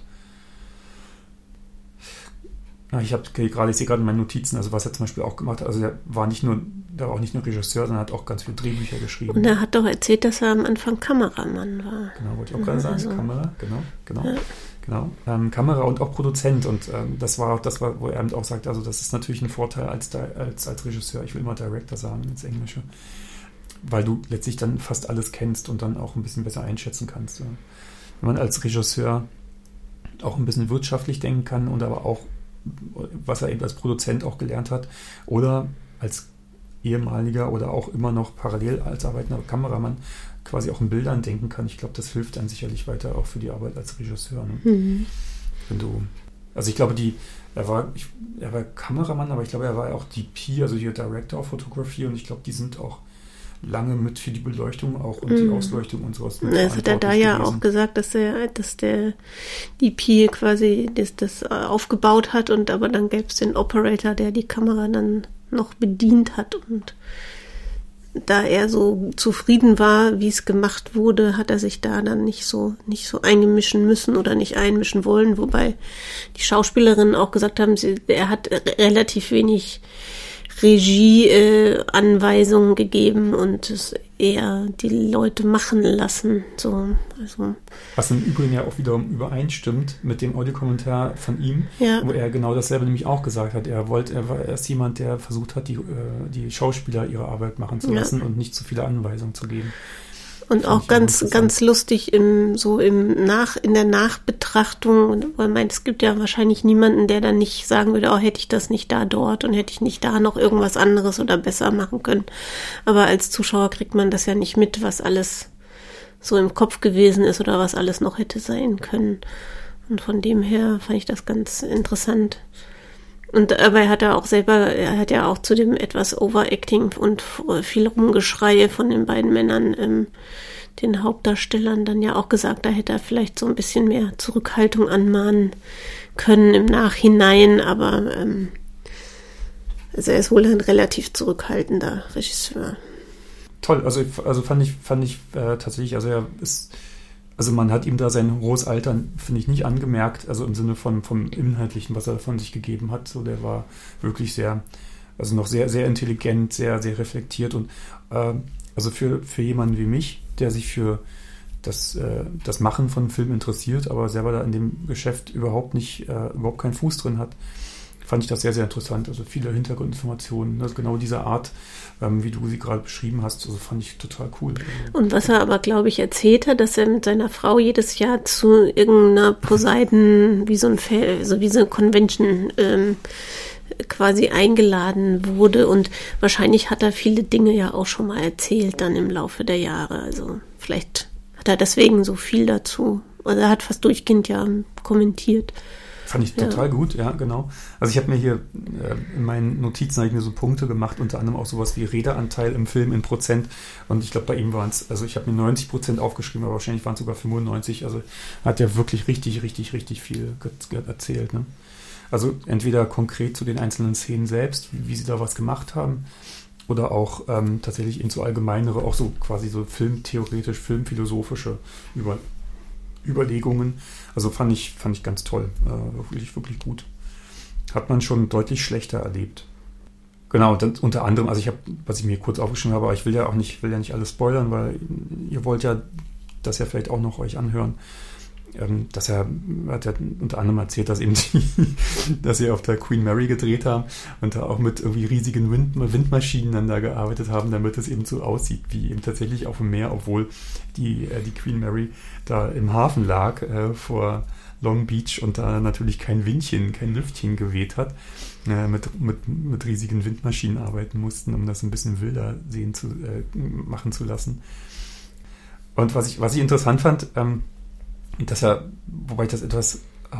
Ja, ich sehe gerade in meinen Notizen, also was er zum Beispiel auch gemacht hat, also der war auch nicht nur Regisseur, sondern hat auch ganz viele Drehbücher geschrieben. Und er hat doch erzählt, dass er am Anfang Kameramann war. Genau, wollte ich auch gerade sagen. Kamera, genau. Ja. Genau. Kamera und auch Produzent. Und das war, wo er auch sagt, also das ist natürlich ein Vorteil als Regisseur. Ich will immer Director sagen ins Englische. Weil du letztlich dann fast alles kennst und dann auch ein bisschen besser einschätzen kannst. Ja. Wenn man als Regisseur auch ein bisschen wirtschaftlich denken kann und aber auch, was er eben als Produzent auch gelernt hat, oder als ehemaliger oder auch immer noch parallel als arbeitender Kameramann quasi auch in Bildern denken kann. Ich glaube, das hilft dann sicherlich weiter auch für die Arbeit als Regisseur. Ne? Also ich glaube, er war Kameramann, aber ich glaube, er war auch DP, also hier Director of Photography, und ich glaube, die sind auch lange mit für die Beleuchtung auch und die Ausleuchtung und sowas. Das hat er da ja auch gesagt, dass der DP quasi das aufgebaut hat, und aber dann gäbe es den Operator, der die Kamera dann noch bedient hat, und da er so zufrieden war, wie es gemacht wurde, hat er sich da dann nicht so einmischen müssen oder nicht einmischen wollen, wobei die Schauspielerinnen auch gesagt haben, er hat relativ wenig Regieanweisungen gegeben und es eher die Leute machen lassen. So, also. Was im Übrigen ja auch wiederum übereinstimmt mit dem Audiokommentar von ihm, wo er genau dasselbe nämlich auch gesagt hat. Er war erst jemand, der versucht hat, die Schauspieler ihre Arbeit machen zu lassen und nicht zu viele Anweisungen zu geben. Und auch ganz lustig in der Nachbetrachtung, weil man meint, es gibt ja wahrscheinlich niemanden, der dann nicht sagen würde, oh, hätte ich das nicht da dort und hätte ich nicht da noch irgendwas anderes oder besser machen können. Aber als Zuschauer kriegt man das ja nicht mit, was alles so im Kopf gewesen ist oder was alles noch hätte sein können. Und von dem her fand ich das ganz interessant. Und dabei er hat ja auch zu dem etwas Overacting und viel Rumgeschreie von den beiden Männern, den Hauptdarstellern, dann ja auch gesagt, da hätte er vielleicht so ein bisschen mehr Zurückhaltung anmahnen können im Nachhinein, aber also er ist wohl ein relativ zurückhaltender Regisseur. Toll, also fand ich tatsächlich, also man hat ihm da sein hohes Alter, finde ich, nicht angemerkt, also im Sinne vom Inhaltlichen, was er von sich gegeben hat. So, der war wirklich noch sehr, sehr intelligent, sehr, sehr reflektiert, und also für jemanden wie mich, der sich für das Machen von Filmen interessiert, aber selber da in dem Geschäft überhaupt keinen Fuß drin hat, fand ich das sehr, sehr interessant. Also viele Hintergrundinformationen, also genau diese Art, wie du sie gerade beschrieben hast, also fand ich total cool. Und was er aber, glaube ich, erzählt hat, dass er mit seiner Frau jedes Jahr zu irgendeiner Poseidon, wie so eine Convention quasi eingeladen wurde, und wahrscheinlich hat er viele Dinge ja auch schon mal erzählt dann im Laufe der Jahre. Also vielleicht hat er deswegen so viel dazu. Also er hat fast durchgehend ja kommentiert. Fand ich total gut, ja, genau. Also ich habe mir hier in meinen Notizen habe ich mir so Punkte gemacht, unter anderem auch sowas wie Redeanteil im Film in Prozent, und ich glaube, bei ihm waren es, also ich habe mir 90% aufgeschrieben, aber wahrscheinlich waren es sogar 95%, also hat er wirklich richtig, richtig, richtig viel erzählt, ne? Also entweder konkret zu den einzelnen Szenen selbst, wie sie da was gemacht haben, oder auch tatsächlich in so allgemeinere, auch so quasi so filmtheoretisch, filmphilosophische Überlegungen. Also fand ich ganz toll. Wirklich, wirklich gut. Hat man schon deutlich schlechter erlebt. Genau, dann unter anderem, also was ich mir kurz aufgeschrieben habe, aber ich will ja nicht alles spoilern, weil ihr wollt ja das ja vielleicht auch noch euch anhören. Hat er unter anderem erzählt, dass dass sie auf der Queen Mary gedreht haben und da auch mit irgendwie riesigen Windmaschinen dann da gearbeitet haben, damit es eben so aussieht wie eben tatsächlich auf dem Meer, obwohl die Queen Mary da im Hafen lag vor Long Beach und da natürlich kein Lüftchen geweht hat, mit riesigen Windmaschinen arbeiten mussten, um das ein bisschen wilder machen zu lassen. Und was ich interessant fand, wobei ich das etwas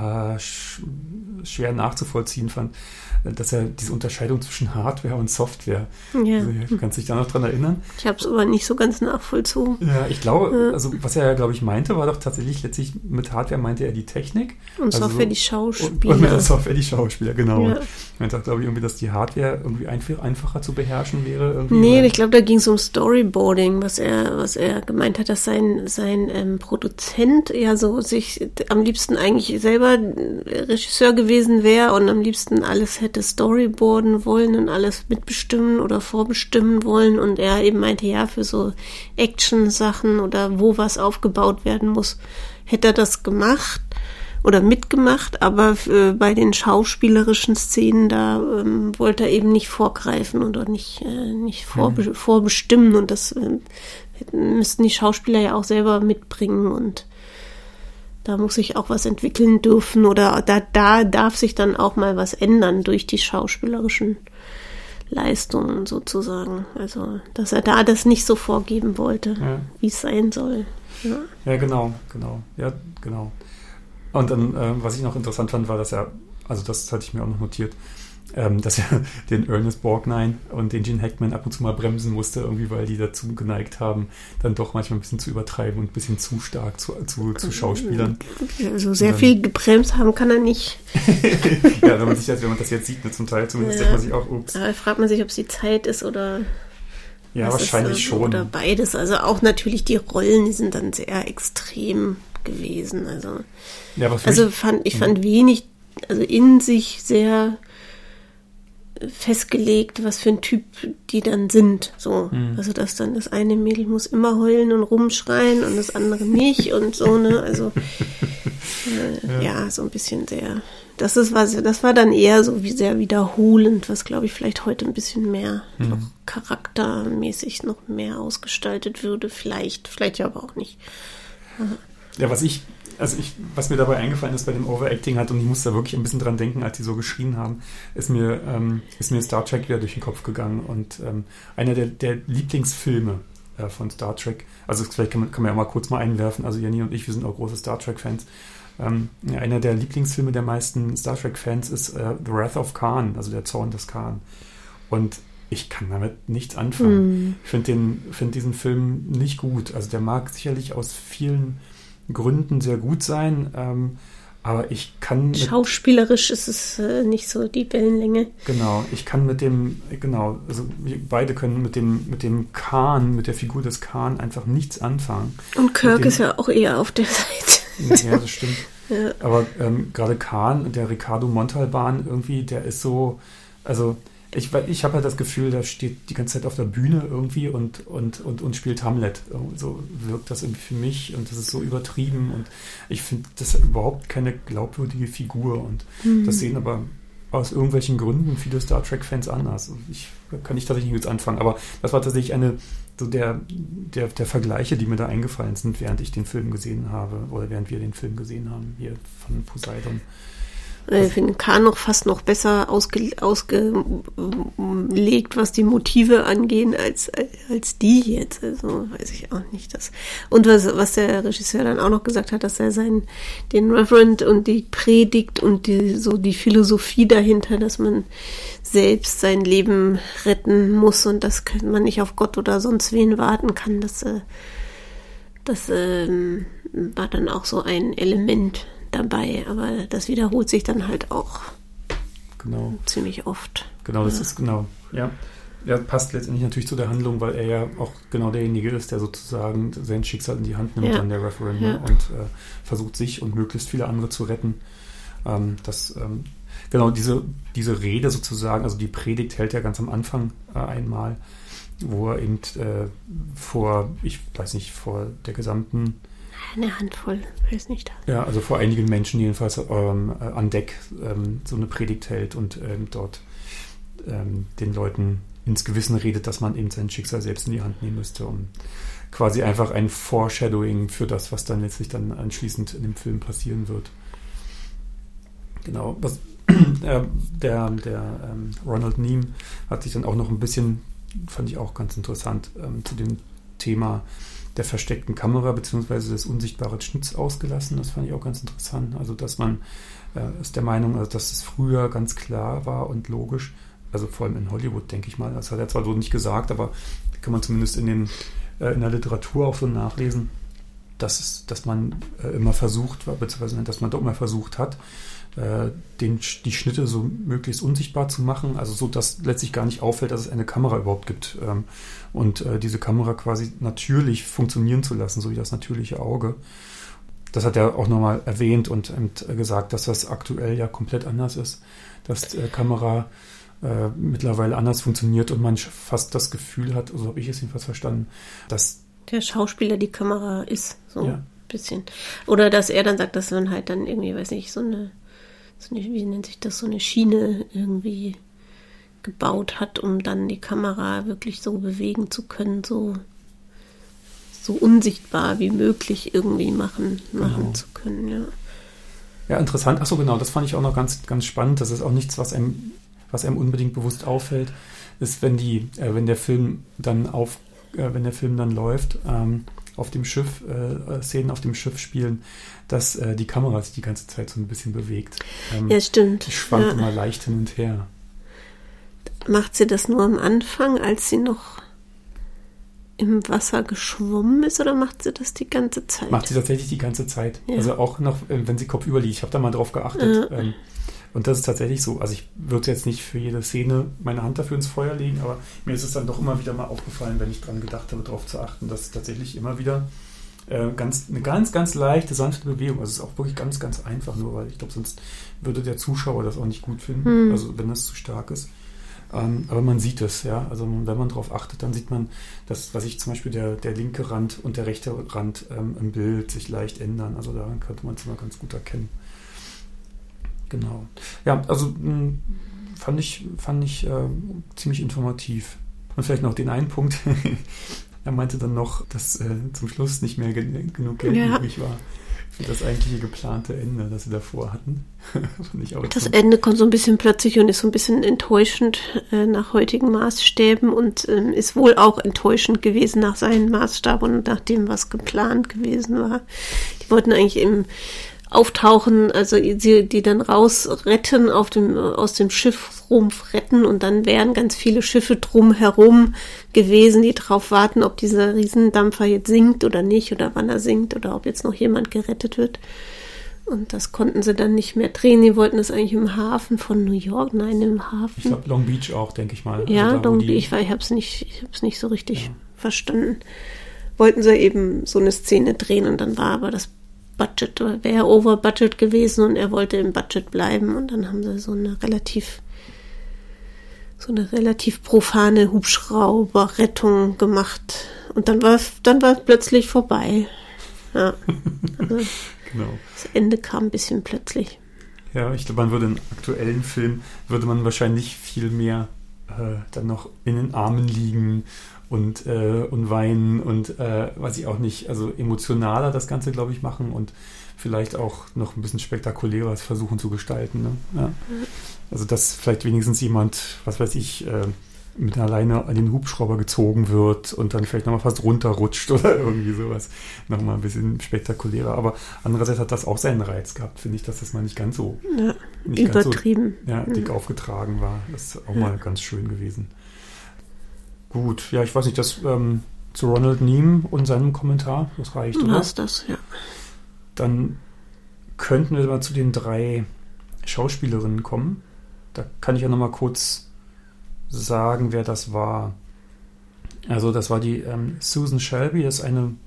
schwer nachzuvollziehen fand, dass er diese Unterscheidung zwischen Hardware und Software, also, kannst du dich da noch dran erinnern? Ich habe es aber nicht so ganz nachvollzogen. Ja, ich glaube, also was er ja, glaube ich, meinte, war doch tatsächlich letztlich, mit Hardware meinte er die Technik. Und also Software die Schauspieler. Und mit der Software die Schauspieler, genau. Ja. Und meinte auch, glaube ich, irgendwie, dass die Hardware irgendwie einfacher zu beherrschen wäre. Irgendwie, nee, ich glaube, da ging es um Storyboarding, was er gemeint hat, dass sein Produzent ja so sich am liebsten eigentlich selber Regisseur gewesen wäre und am liebsten alles hätte storyboarden wollen und alles mitbestimmen oder vorbestimmen wollen, und er eben meinte, ja, für so Action-Sachen oder wo was aufgebaut werden muss, hätte er das gemacht oder mitgemacht, aber bei den schauspielerischen Szenen, da wollte er eben nicht vorgreifen oder nicht vorbestimmen, und das müssten die Schauspieler ja auch selber mitbringen, und da muss sich auch was entwickeln dürfen, oder da darf sich dann auch mal was ändern durch die schauspielerischen Leistungen sozusagen. Also, dass er da das nicht so vorgeben wollte, wie es sein soll. Ja, genau. Ja, genau. Und dann, was ich noch interessant fand, war, dass er, also das hatte ich mir auch noch notiert, dass er den Ernest Borgnine und den Gene Hackman ab und zu mal bremsen musste, irgendwie, weil die dazu geneigt haben, dann doch manchmal ein bisschen zu übertreiben und ein bisschen zu stark zu Schauspielern. Also sehr viel gebremst haben kann er nicht. Ja, wenn man das jetzt sieht, zum Teil zumindest, denkt man sich auch, ups. Aber fragt man sich, ob es die Zeit ist oder... Ja, wahrscheinlich schon. Oder beides. Also auch natürlich die Rollen, die sind dann sehr extrem gewesen. Also, ja, ich fand wenig, also in sich sehr festgelegt, was für ein Typ die dann sind. So. Also dass dann das eine Mädel muss immer heulen und rumschreien und das andere nicht und so, ne? Also so ein bisschen sehr. Das war dann eher so wie sehr wiederholend, was glaube ich vielleicht heute ein bisschen mehr noch charaktermäßig noch mehr ausgestaltet würde. Vielleicht ja aber auch nicht. Ja, was mir dabei eingefallen ist bei dem Overacting und ich musste da wirklich ein bisschen dran denken, als die so geschrien haben, ist mir Star Trek wieder durch den Kopf gegangen und einer der Lieblingsfilme von Star Trek, also vielleicht kann man ja mal kurz mal einwerfen, also Janine und ich, wir sind auch große Star Trek-Fans. Einer der Lieblingsfilme der meisten Star Trek-Fans ist The Wrath of Khan, also der Zorn des Khan. Und ich kann damit nichts anfangen. Ich finde diesen Film nicht gut. Also der mag sicherlich aus vielen Gründen sehr gut sein, aber ich kann... Schauspielerisch ist es nicht so die Wellenlänge. Genau, ich kann also wir beide können mit dem Khan, mit der Figur des Khan einfach nichts anfangen. Und Kirk ist ja auch eher auf der Seite. Ja, das stimmt. Ja. Aber gerade Khan, der Ricardo Montalban irgendwie, der ist so, also ich habe halt das Gefühl, der steht die ganze Zeit auf der Bühne irgendwie und spielt Hamlet. So wirkt das irgendwie für mich und das ist so übertrieben und ich finde das überhaupt keine glaubwürdige Figur und das sehen aber aus irgendwelchen Gründen viele Star Trek-Fans anders. Ich kann nicht tatsächlich nichts anfangen, aber das war tatsächlich eine so der Vergleiche, die mir da eingefallen sind, während ich den Film gesehen habe oder während wir den Film gesehen haben, hier von Poseidon. Ich finde Khan noch fast noch besser ausgelegt, was die Motive angehen, als die jetzt. Also weiß ich auch nicht. Und was der Regisseur dann auch noch gesagt hat, dass er den Reverend und die Predigt und die Philosophie dahinter, dass man selbst sein Leben retten muss und dass man nicht auf Gott oder sonst wen warten kann, das war dann auch so ein Element dabei, aber das wiederholt sich dann halt auch ziemlich oft. Genau, das ist ja. Er passt letztendlich natürlich zu der Handlung, weil er ja auch genau derjenige ist, der sozusagen sein Schicksal in die Hand nimmt, dann der Referent, und versucht sich und möglichst viele andere zu retten. Diese Rede sozusagen, also die Predigt hält er ganz am Anfang einmal, wo er eben vor der gesamten eine Handvoll, weiß nicht. Ja, also vor einigen Menschen jedenfalls an Deck so eine Predigt hält und dort den Leuten ins Gewissen redet, dass man eben sein Schicksal selbst in die Hand nehmen müsste, um quasi einfach ein Foreshadowing für das, was dann letztlich dann anschließend in dem Film passieren wird. Genau, was der Ronald Neame hat sich dann auch noch ein bisschen, fand ich auch ganz interessant, zu dem Thema der versteckten Kamera bzw. des unsichtbaren Schnitts ausgelassen. Das fand ich auch ganz interessant. Also, dass man ist der Meinung, also, dass es früher ganz klar war und logisch, also vor allem in Hollywood, denke ich mal. Das hat er zwar so nicht gesagt, aber kann man zumindest in der Literatur auch so nachlesen, dass man immer versucht, beziehungsweise dass man doch immer versucht hat, die Schnitte so möglichst unsichtbar zu machen, also so, dass letztlich gar nicht auffällt, dass es eine Kamera überhaupt gibt und diese Kamera quasi natürlich funktionieren zu lassen, so wie das natürliche Auge. Das hat er auch nochmal erwähnt und gesagt, dass das aktuell ja komplett anders ist, dass die Kamera mittlerweile anders funktioniert und man fast das Gefühl hat, so habe ich es jedenfalls verstanden, dass der Schauspieler die Kamera ist, so ein bisschen. Oder dass er dann sagt, dass man halt dann irgendwie, weiß nicht, so eine, wie nennt sich das, so eine Schiene irgendwie gebaut hat, um dann die Kamera wirklich so bewegen zu können, so unsichtbar wie möglich irgendwie machen zu können, ja. Ja, interessant. Achso, genau, das fand ich auch noch ganz, ganz spannend. Das ist auch nichts, was einem was einem unbedingt bewusst auffällt, ist, wenn der Film dann läuft, auf dem Schiff, Szenen auf dem Schiff spielen, dass die Kamera sich die ganze Zeit so ein bisschen bewegt. Ja, stimmt. Die schwankt immer leicht hin und her. Macht sie das nur am Anfang, als sie noch im Wasser geschwommen ist, oder macht sie das die ganze Zeit? Macht sie tatsächlich die ganze Zeit. Ja. Also auch noch, wenn sie kopfüber liegt. Ich habe da mal drauf geachtet. Ja. Und das ist tatsächlich so. Also ich würde jetzt nicht für jede Szene meine Hand dafür ins Feuer legen, aber mir ist es dann doch immer wieder mal aufgefallen, wenn ich dran gedacht habe, darauf zu achten, dass tatsächlich immer wieder eine ganz leichte, sanfte Bewegung. Also es ist auch wirklich ganz, ganz einfach, nur weil ich glaube, sonst würde der Zuschauer das auch nicht gut finden, also wenn das zu stark ist. Aber man sieht es, ja. Also wenn man darauf achtet, dann sieht man, dass, was ich zum Beispiel der linke Rand und der rechte Rand im Bild sich leicht ändern. Also daran könnte man es immer ganz gut erkennen. Genau. Ja, also fand ich ziemlich informativ. Und vielleicht noch den einen Punkt. Er meinte dann noch, dass zum Schluss nicht mehr genug Geld übrig war für das eigentliche geplante Ende, das sie davor hatten. Das Ende kommt so ein bisschen plötzlich und ist so ein bisschen enttäuschend nach heutigen Maßstäben und ist wohl auch enttäuschend gewesen nach seinen Maßstaben und nach dem, was geplant gewesen war. Die wollten eigentlich im Auftauchen, also die dann rausretten, aus dem Schiffsrumpf retten, und dann wären ganz viele Schiffe drumherum gewesen, die drauf warten, ob dieser Riesendampfer jetzt sinkt oder nicht, oder wann er sinkt, oder ob jetzt noch jemand gerettet wird. Und das konnten sie dann nicht mehr drehen. Die wollten das eigentlich im Hafen von New York, im Hafen. Ich glaube Long Beach auch, denke ich mal. Ja, also Long Beach, weil ich hab's nicht so richtig verstanden. Wollten sie eben so eine Szene drehen, und dann war aber das Budget, wäre over Budget gewesen, und er wollte im Budget bleiben, und dann haben sie so eine relativ profane Hubschrauberrettung gemacht, und dann war es plötzlich vorbei. Ja, also genau. Das Ende kam ein bisschen plötzlich. Ja, ich glaube, man würde im aktuellen Film wahrscheinlich viel mehr dann noch in den Armen liegen und weinen und weiß ich auch nicht, also emotionaler das Ganze, glaube ich, machen und vielleicht auch noch ein bisschen spektakulärer versuchen zu gestalten. Ne? Ja. Also dass vielleicht wenigstens jemand, was weiß ich, mit einer Leine an den Hubschrauber gezogen wird und dann vielleicht nochmal fast runterrutscht oder irgendwie sowas. Nochmal ein bisschen spektakulärer. Aber andererseits hat das auch seinen Reiz gehabt, finde ich, dass das mal nicht ganz so übertrieben. Ganz so, dick aufgetragen war. Das ist auch mal ganz schön gewesen. Gut, ja, ich weiß nicht, das zu Ronald Neame und seinem Kommentar, das reicht, oder? Was das, ja. Dann könnten wir mal zu den 3 Schauspielerinnen kommen. Da kann ich ja nochmal kurz sagen, wer das war. Also das war die Susan Shelby, das ist eine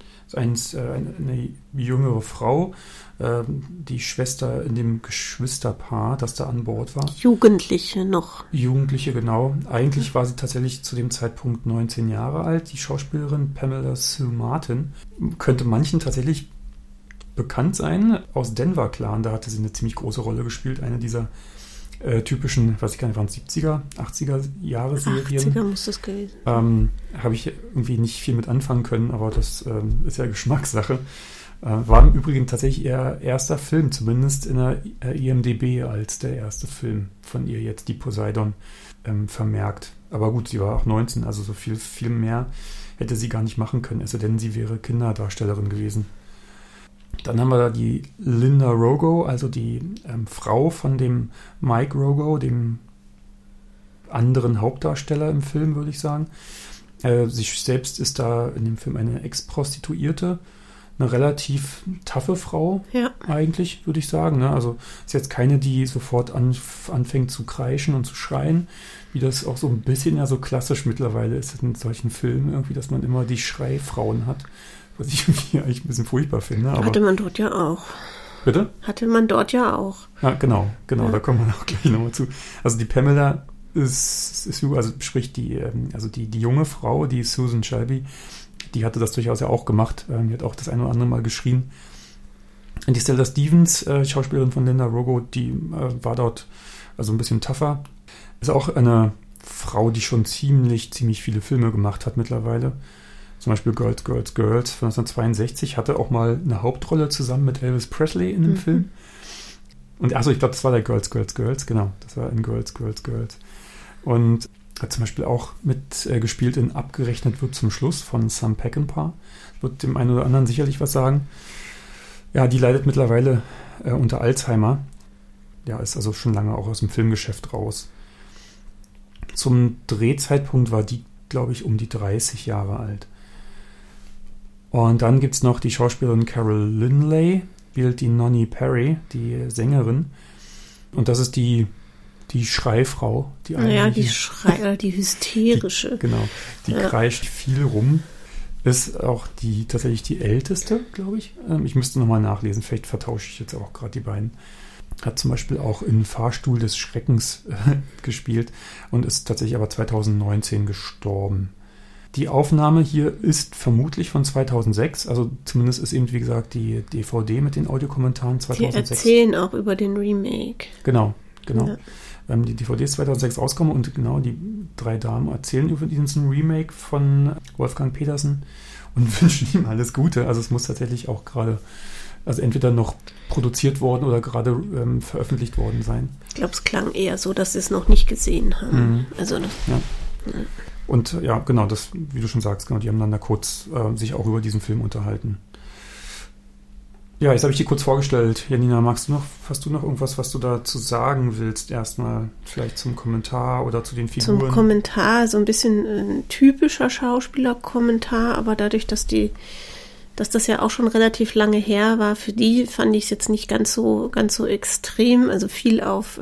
jüngere Frau, die Schwester in dem Geschwisterpaar, das da an Bord war. Jugendliche noch. Jugendliche, genau. Eigentlich war sie tatsächlich zu dem Zeitpunkt 19 Jahre alt. Die Schauspielerin Pamela Sue Martin könnte manchen tatsächlich bekannt sein. Aus Denver Clan, da hatte sie eine ziemlich große Rolle gespielt. Eine dieser typischen, weiß ich gar nicht, waren es 70er, 80er Jahre Serien. 80er muss das gewesen. Habe ich irgendwie nicht viel mit anfangen können, aber das ist ja Geschmackssache. War im Übrigen tatsächlich ihr erster Film, zumindest in der IMDb als der erste Film von ihr jetzt, die Poseidon, vermerkt. Aber gut, sie war auch 19, also so viel mehr hätte sie gar nicht machen können, es sei denn, sie wäre Kinderdarstellerin gewesen. Dann haben wir da die Linda Rogo, also die Frau von dem Mike Rogo, dem anderen Hauptdarsteller im Film, würde ich sagen. Sie selbst ist da in dem Film eine Ex-Prostituierte, eine relativ taffe Frau, eigentlich, würde ich sagen. Ne? Also ist jetzt keine, die sofort anfängt zu kreischen und zu schreien, wie das auch so ein bisschen ja so klassisch mittlerweile ist in solchen Filmen, irgendwie, dass man immer die Schreifrauen hat. Was ich irgendwie eigentlich ein bisschen furchtbar finde. Aber hatte man dort ja auch. Bitte? Hatte man dort ja auch. Ja, genau, ja. Da kommen wir auch gleich nochmal zu. Also die Pamela sprich die junge Frau, die Susan Shelby, die hatte das durchaus ja auch gemacht. Die hat auch das eine oder andere Mal geschrien. Und die Stella Stevens, Schauspielerin von Linda Rogo, die war dort also ein bisschen tougher. Ist auch eine Frau, die schon ziemlich viele Filme gemacht hat mittlerweile. Zum Beispiel Girls, Girls, Girls von 1962, hatte auch mal eine Hauptrolle zusammen mit Elvis Presley in dem Film. Und ich glaube, das war der Girls, genau. Das war in Girls. Und hat zum Beispiel auch mit gespielt in Abgerechnet wird zum Schluss von Sam Peckinpah. Wird dem einen oder anderen sicherlich was sagen. Ja, die leidet mittlerweile unter Alzheimer. Ja, ist also schon lange auch aus dem Filmgeschäft raus. Zum Drehzeitpunkt war die, glaube ich, um die 30 Jahre alt. Und dann gibt es noch die Schauspielerin Carol Lynley, spielt die Nonnie Perry, die Sängerin. Und das ist die Schreifrau. Die hysterische. Die kreischt viel rum. Ist auch tatsächlich die älteste, glaube ich. Ich müsste nochmal nachlesen, vielleicht vertausche ich jetzt auch gerade die beiden. Hat zum Beispiel auch in Fahrstuhl des Schreckens gespielt und ist tatsächlich aber 2019 gestorben. Die Aufnahme hier ist vermutlich von 2006, also zumindest ist eben, wie gesagt, die DVD mit den Audiokommentaren 2006. Die erzählen auch über den Remake. Genau. Ja. Die DVD ist 2006 rausgekommen und genau die 3 Damen erzählen über diesen Remake von Wolfgang Petersen und wünschen ihm alles Gute. Also es muss tatsächlich auch gerade, also entweder noch produziert worden oder gerade veröffentlicht worden sein. Ich glaube, es klang eher so, dass sie es noch nicht gesehen haben. Mhm. Und ja, genau, das, wie du schon sagst, genau, die haben dann da kurz sich auch über diesen Film unterhalten. Ja, jetzt habe ich dir kurz vorgestellt. Janina, hast du noch irgendwas, was du dazu sagen willst? Erstmal vielleicht zum Kommentar oder zu den Figuren? Zum Kommentar, so ein bisschen ein typischer Schauspielerkommentar, aber dadurch, dass das ja auch schon relativ lange her war, für die fand ich es jetzt nicht ganz so extrem, also viel auf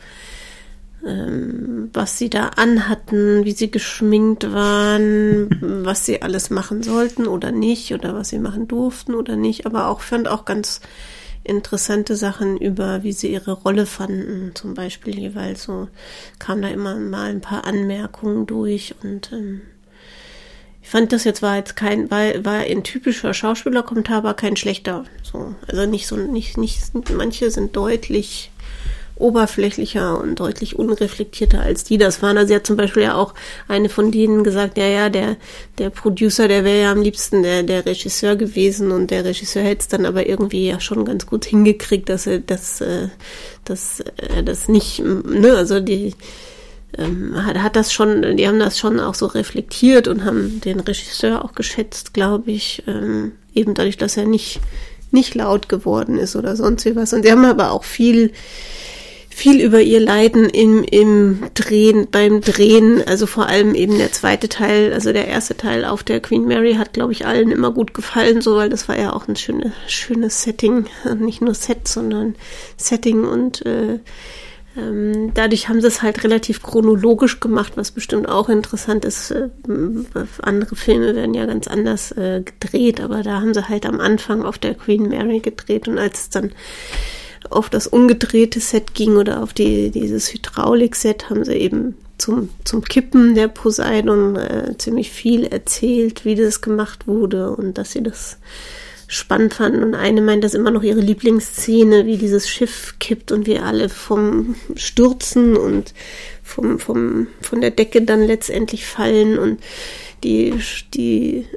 was sie da anhatten, wie sie geschminkt waren, was sie alles machen sollten oder nicht oder was sie machen durften oder nicht, aber fand auch ganz interessante Sachen über, wie sie ihre Rolle fanden, zum Beispiel jeweils so, kam da immer mal ein paar Anmerkungen durch und ich fand das jetzt war ein typischer Schauspielerkommentar, aber kein schlechter, so, also nicht manche sind deutlich oberflächlicher und deutlich unreflektierter als die das waren. Also sie hat zum Beispiel ja auch eine von denen gesagt, der Producer, der wäre ja am liebsten der Regisseur gewesen und der Regisseur hätte es dann aber irgendwie ja schon ganz gut hingekriegt, dass er das nicht, ne, also die hat das schon, die haben das schon auch so reflektiert und haben den Regisseur auch geschätzt, glaube ich, eben dadurch, dass er nicht laut geworden ist oder sonst wie was. Und die haben aber auch viel über ihr Leiden beim Drehen, also vor allem eben der zweite Teil, also der erste Teil auf der Queen Mary hat, glaube ich, allen immer gut gefallen, so, weil das war ja auch ein schönes Setting, nicht nur Set, sondern Setting und dadurch haben sie es halt relativ chronologisch gemacht, was bestimmt auch interessant ist. Andere Filme werden ja ganz anders gedreht, aber da haben sie halt am Anfang auf der Queen Mary gedreht und als es dann auf das ungedrehte Set ging oder auf dieses Hydraulik-Set, haben sie eben zum Kippen der Poseidon ziemlich viel erzählt, wie das gemacht wurde und dass sie das spannend fanden. Und eine meint, das immer noch ihre Lieblingsszene, wie dieses Schiff kippt und wir alle vom Stürzen und von der Decke dann letztendlich fallen und die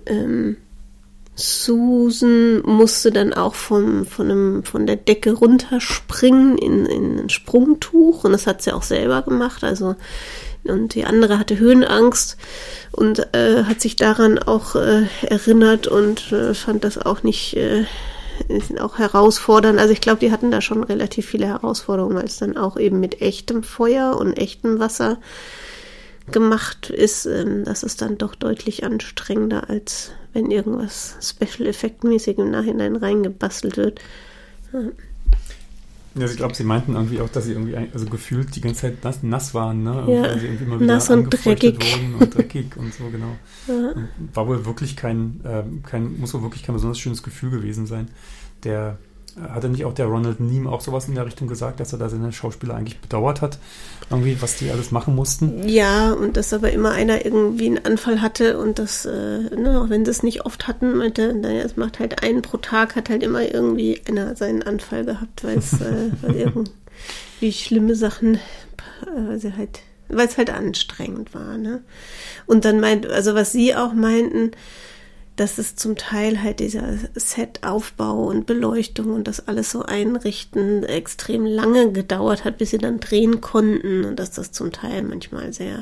Susan musste dann auch von der Decke runterspringen in ein Sprungtuch und das hat sie auch selber gemacht, also und die andere hatte Höhenangst und hat sich daran auch erinnert und fand das auch nicht auch herausfordernd. Also ich glaube, die hatten da schon relativ viele Herausforderungen, weil es dann auch eben mit echtem Feuer und echtem Wasser gemacht ist. Das ist dann doch deutlich anstrengender, als wenn irgendwas Special-Effekt-mäßig im Nachhinein reingebastelt wird. Ja. Ja, ich glaube, sie meinten irgendwie auch, dass sie irgendwie also gefühlt die ganze Zeit nass waren, ne? Ja, weil sie irgendwie immer wieder nass und dreckig wurden und dreckig und so, genau. Ja. War wohl wirklich muss wohl wirklich kein besonders schönes Gefühl gewesen sein. Hatte nicht auch der Ronald Neame auch sowas in der Richtung gesagt, dass er da seine Schauspieler eigentlich bedauert hat, irgendwie, was die alles machen mussten? Ja, und dass aber immer einer irgendwie einen Anfall hatte und das, auch wenn sie es nicht oft hatten, meinte, naja, es macht halt einen pro Tag, hat halt immer irgendwie einer seinen Anfall gehabt, weil irgendwie schlimme Sachen, weil es halt anstrengend war, ne? Und dann was sie auch meinten, dass es zum Teil halt dieser Setaufbau und Beleuchtung und das alles so einrichten extrem lange gedauert hat, bis sie dann drehen konnten und dass das zum Teil manchmal sehr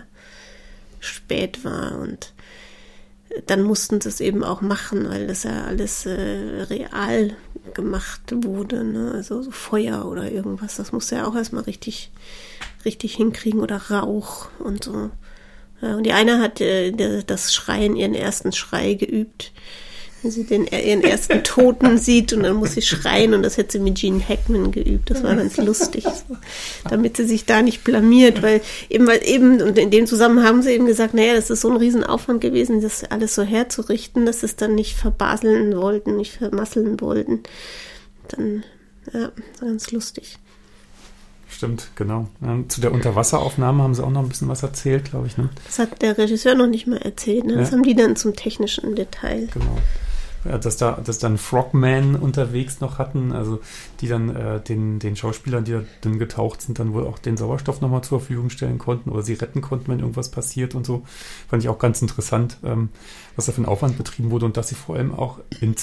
spät war und dann mussten sie es eben auch machen, weil das ja alles real gemacht wurde, ne? Also so Feuer oder irgendwas, das musste ja auch erstmal richtig hinkriegen oder Rauch und so. Ja, und die eine hat das Schreien, ihren ersten Schrei geübt, wenn sie ihren ersten Toten sieht und dann muss sie schreien und das hätte sie mit Gene Hackman geübt. Das war ganz lustig, so, damit sie sich da nicht blamiert, weil eben und in dem Zusammenhang haben sie eben gesagt, naja, das ist so ein Riesenaufwand gewesen, das alles so herzurichten, dass sie es dann nicht verbaseln wollten, nicht vermasseln wollten. Dann, ja, das war ganz lustig. Stimmt, genau. Zu der Unterwasseraufnahme haben sie auch noch ein bisschen was erzählt, glaube ich. Ne? Das hat der Regisseur noch nicht mal erzählt. Ne? Das haben die dann zum technischen Detail. Genau. Ja, dass dann Frogman unterwegs noch hatten, also die dann den Schauspielern, die dann getaucht sind, dann wohl auch den Sauerstoff nochmal zur Verfügung stellen konnten oder sie retten konnten, wenn irgendwas passiert und so. Fand ich auch ganz interessant, was da für ein Aufwand betrieben wurde und dass sie vor allem auch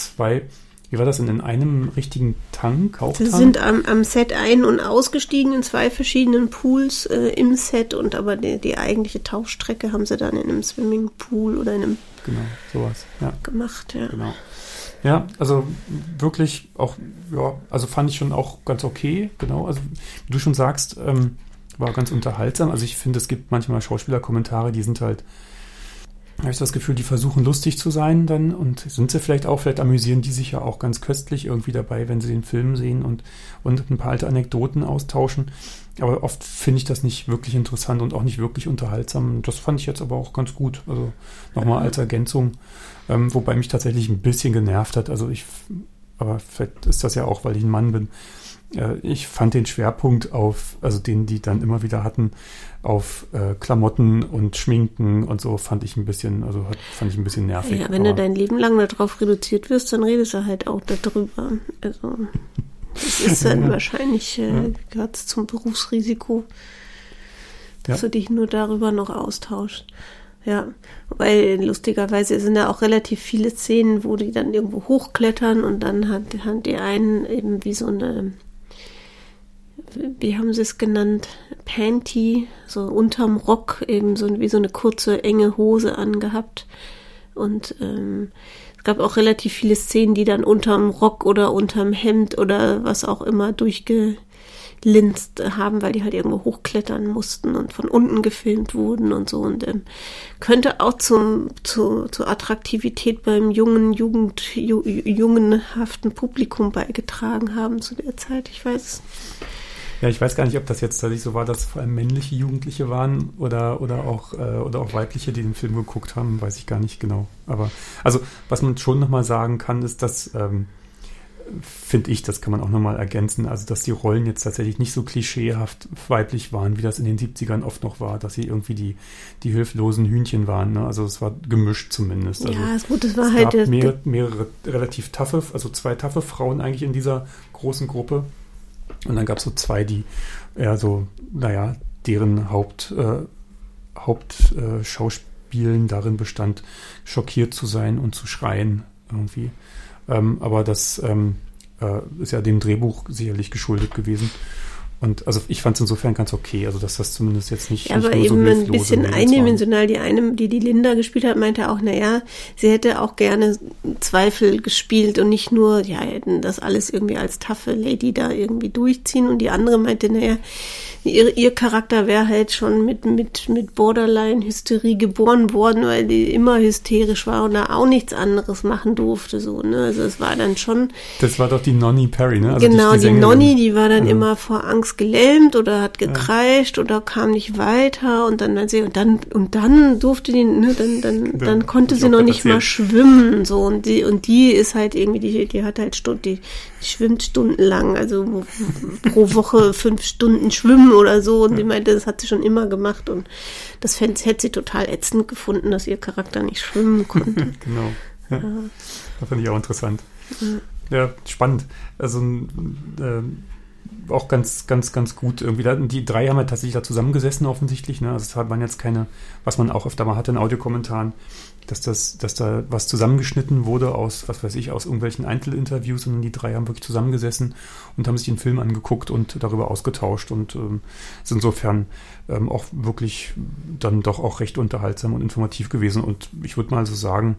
wie war das denn, in einem richtigen Tank? Sie sind am Set ein- und ausgestiegen in 2 verschiedenen Pools im Set und aber die eigentliche Tauchstrecke haben sie dann in einem Swimmingpool oder in einem sowas, ja, gemacht. Ja. Genau. Ja, also wirklich auch, ja, also fand ich schon auch ganz okay, genau. Also wie du schon sagst, war ganz unterhaltsam. Also ich finde, es gibt manchmal Schauspielerkommentare, die sind halt, habe ich das Gefühl, die versuchen lustig zu sein dann und sind sie vielleicht amüsieren die sich ja auch ganz köstlich irgendwie dabei, wenn sie den Film sehen und ein paar alte Anekdoten austauschen. Aber oft finde ich das nicht wirklich interessant und auch nicht wirklich unterhaltsam. Das fand ich jetzt aber auch ganz gut. Also nochmal als Ergänzung, wobei mich tatsächlich ein bisschen genervt hat. Aber vielleicht ist das ja auch, weil ich ein Mann bin. Ich fand den Schwerpunkt den die dann immer wieder hatten, auf Klamotten und Schminken und so, fand ich ein bisschen nervig. Ja, wenn du dein Leben lang darauf reduziert wirst, dann redest du halt auch darüber. Also das ist dann wahrscheinlich, gehört zum Berufsrisiko, dass du dich nur darüber noch austauschst. Ja, weil lustigerweise sind ja auch relativ viele Szenen, wo die dann irgendwo hochklettern und dann hat die einen eben wie so eine, wie haben sie es genannt, Panty, so unterm Rock eben so wie so eine kurze, enge Hose angehabt. Und es gab auch relativ viele Szenen, die dann unterm Rock oder unterm Hemd oder was auch immer durchgelinst haben, weil die halt irgendwo hochklettern mussten und von unten gefilmt wurden und so. Und könnte auch zur Attraktivität beim jungenhaften Publikum beigetragen haben zu der Zeit. Ich weiß es. Ja, ich weiß gar nicht, ob das jetzt tatsächlich so war, dass vor allem männliche Jugendliche waren oder auch weibliche, die den Film geguckt haben, weiß ich gar nicht genau. Aber also, was man schon nochmal sagen kann, ist, dass finde ich, das kann man auch nochmal ergänzen, also dass die Rollen jetzt tatsächlich nicht so klischeehaft weiblich waren, wie das in den 70ern oft noch war, dass sie irgendwie die hilflosen Hühnchen waren. Ne? Also es war gemischt zumindest. Also ja, ist gut, es war es halt gab mehrere relativ taffe, also 2 taffe Frauen eigentlich in dieser großen Gruppe. Und dann gab es so 2, die eher so, deren Hauptschauspielen darin bestand, schockiert zu sein und zu schreien irgendwie. Aber das ist ja dem Drehbuch sicherlich geschuldet gewesen. Und also ich fand es insofern ganz okay, also dass das zumindest jetzt nicht, ja, nicht aber nur eben so ein bisschen eindimensional. Die eine, die Linda gespielt hat, meinte auch, sie hätte auch gerne Zweifel gespielt und nicht nur, hätten das alles irgendwie als taffe Lady da irgendwie durchziehen. Und die andere meinte, ihr Charakter wäre halt schon mit Borderline-Hysterie geboren worden, weil die immer hysterisch war und da auch nichts anderes machen durfte, so, ne? Also es war dann schon. Das war doch die Nonny Perry, ne? Also genau, die Nonny, die war dann ja immer vor Angst gelähmt oder hat gekreischt oder kam nicht weiter und dann durfte die, ne, dann konnte sie noch nicht mal schwimmen, so, und die ist halt irgendwie, die hat halt die schwimmt stundenlang, also pro Woche 5 Stunden schwimmen oder so, und sie meinte, das hat sie schon immer gemacht und das hätte sie total ätzend gefunden, dass ihr Charakter nicht schwimmen konnte. Genau. Ja. Das fand ich auch interessant. Ja, spannend. Also auch ganz, ganz, ganz gut irgendwie. Die drei haben ja tatsächlich da zusammengesessen offensichtlich. Ne? Also es waren jetzt keine, was man auch öfter mal hatte in Audiokommentaren, dass da was zusammengeschnitten wurde aus, was weiß ich, aus irgendwelchen Einzelinterviews, sondern die drei haben wirklich zusammengesessen und haben sich den Film angeguckt und darüber ausgetauscht und ist insofern auch wirklich dann doch auch recht unterhaltsam und informativ gewesen. Und ich würde mal so sagen,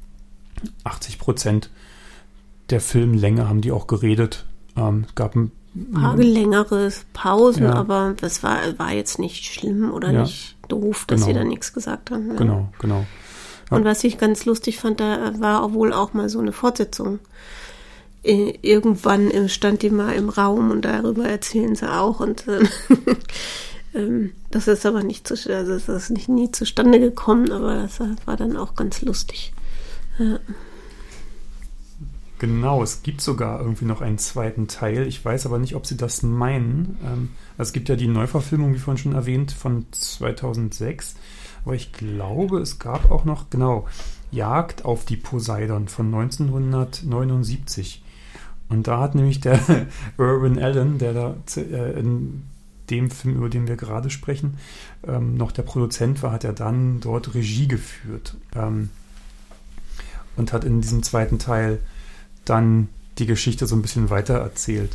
80% der Filmlänge haben die auch geredet. Es gab ein paar längere Pausen, Ja. aber das war jetzt nicht schlimm oder nicht doof, dass sie da nichts gesagt haben. Ja. Genau. Und was ich ganz lustig fand, da war wohl auch mal so eine Fortsetzung. Irgendwann stand die mal im Raum und darüber erzählen sie auch. Und das ist aber nie zustande gekommen, aber das war dann auch ganz lustig. Ja. Genau, es gibt sogar irgendwie noch einen zweiten Teil. Ich weiß aber nicht, ob sie das meinen. Also es gibt ja die Neuverfilmung, wie vorhin schon erwähnt, von 2006. Aber ich glaube, es gab auch noch, Jagd auf die Poseidon von 1979. Und da hat nämlich der Irwin Allen, der da in dem Film, über den wir gerade sprechen, noch der Produzent war, hat er dann dort Regie geführt. Und hat in diesem zweiten Teil dann die Geschichte so ein bisschen weiter erzählt.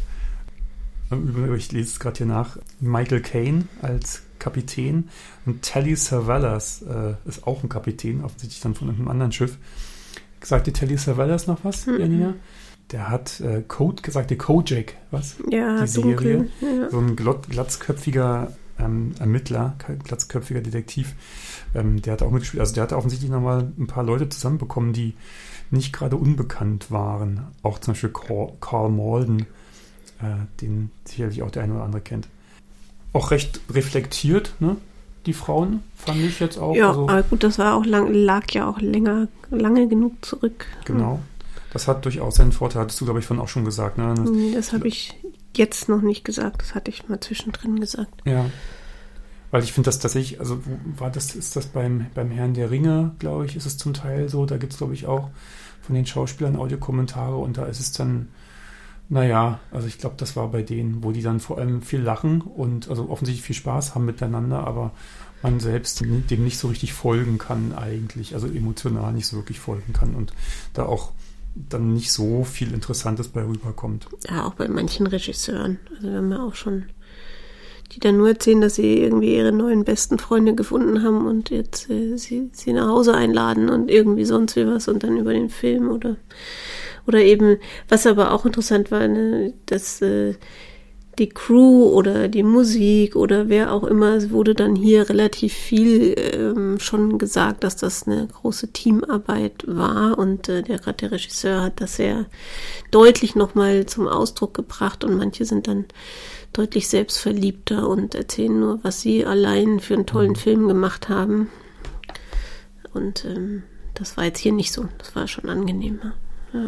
Ich lese es gerade hier nach. Michael Caine als Kapitän und Telly Savalas ist auch ein Kapitän, offensichtlich dann von einem anderen Schiff. Sagt dir Telly Savalas noch was, Janina? Der hat die Kojak, was? Ja, die Serie. dunkel. Ja. So ein glatzköpfiger Ermittler, glatzköpfiger Detektiv, der hat auch mitgespielt. Also der hat offensichtlich nochmal ein paar Leute zusammenbekommen, die nicht gerade unbekannt waren. Auch zum Beispiel Carl Malden, den sicherlich auch der eine oder andere kennt. Auch recht reflektiert, ne? Die Frauen, fand ich jetzt auch. Ja, aber gut, das war auch lag ja auch lange genug zurück. Genau. Das hat durchaus seinen Vorteil, hattest du, glaube ich, vorhin auch schon gesagt. Ne? Das habe ich jetzt noch nicht gesagt, das hatte ich mal zwischendrin gesagt. Ja. Weil ich finde das tatsächlich, also ist das beim Herrn der Ringe, glaube ich, ist es zum Teil so, da gibt es, glaube ich, auch von den Schauspielern Audiokommentare und da ist es dann, also ich glaube, das war bei denen, wo die dann vor allem viel lachen und also offensichtlich viel Spaß haben miteinander, aber man selbst dem nicht so richtig folgen kann eigentlich, also emotional nicht so wirklich folgen kann und da auch dann nicht so viel Interessantes bei rüberkommt. Ja, auch bei manchen Regisseuren. Also wir haben ja auch schon, die dann nur erzählen, dass sie irgendwie ihre neuen besten Freunde gefunden haben und jetzt sie nach Hause einladen und irgendwie sonst wie was und dann über den Film oder eben, was aber auch interessant war, ne, dass die Crew oder die Musik oder wer auch immer, es wurde dann hier relativ viel schon gesagt, dass das eine große Teamarbeit war und gerade der Regisseur hat das sehr deutlich nochmal zum Ausdruck gebracht und manche sind dann deutlich selbstverliebter und erzählen nur, was sie allein für einen tollen Film gemacht haben. Und das war jetzt hier nicht so. Das war schon angenehmer. Ja.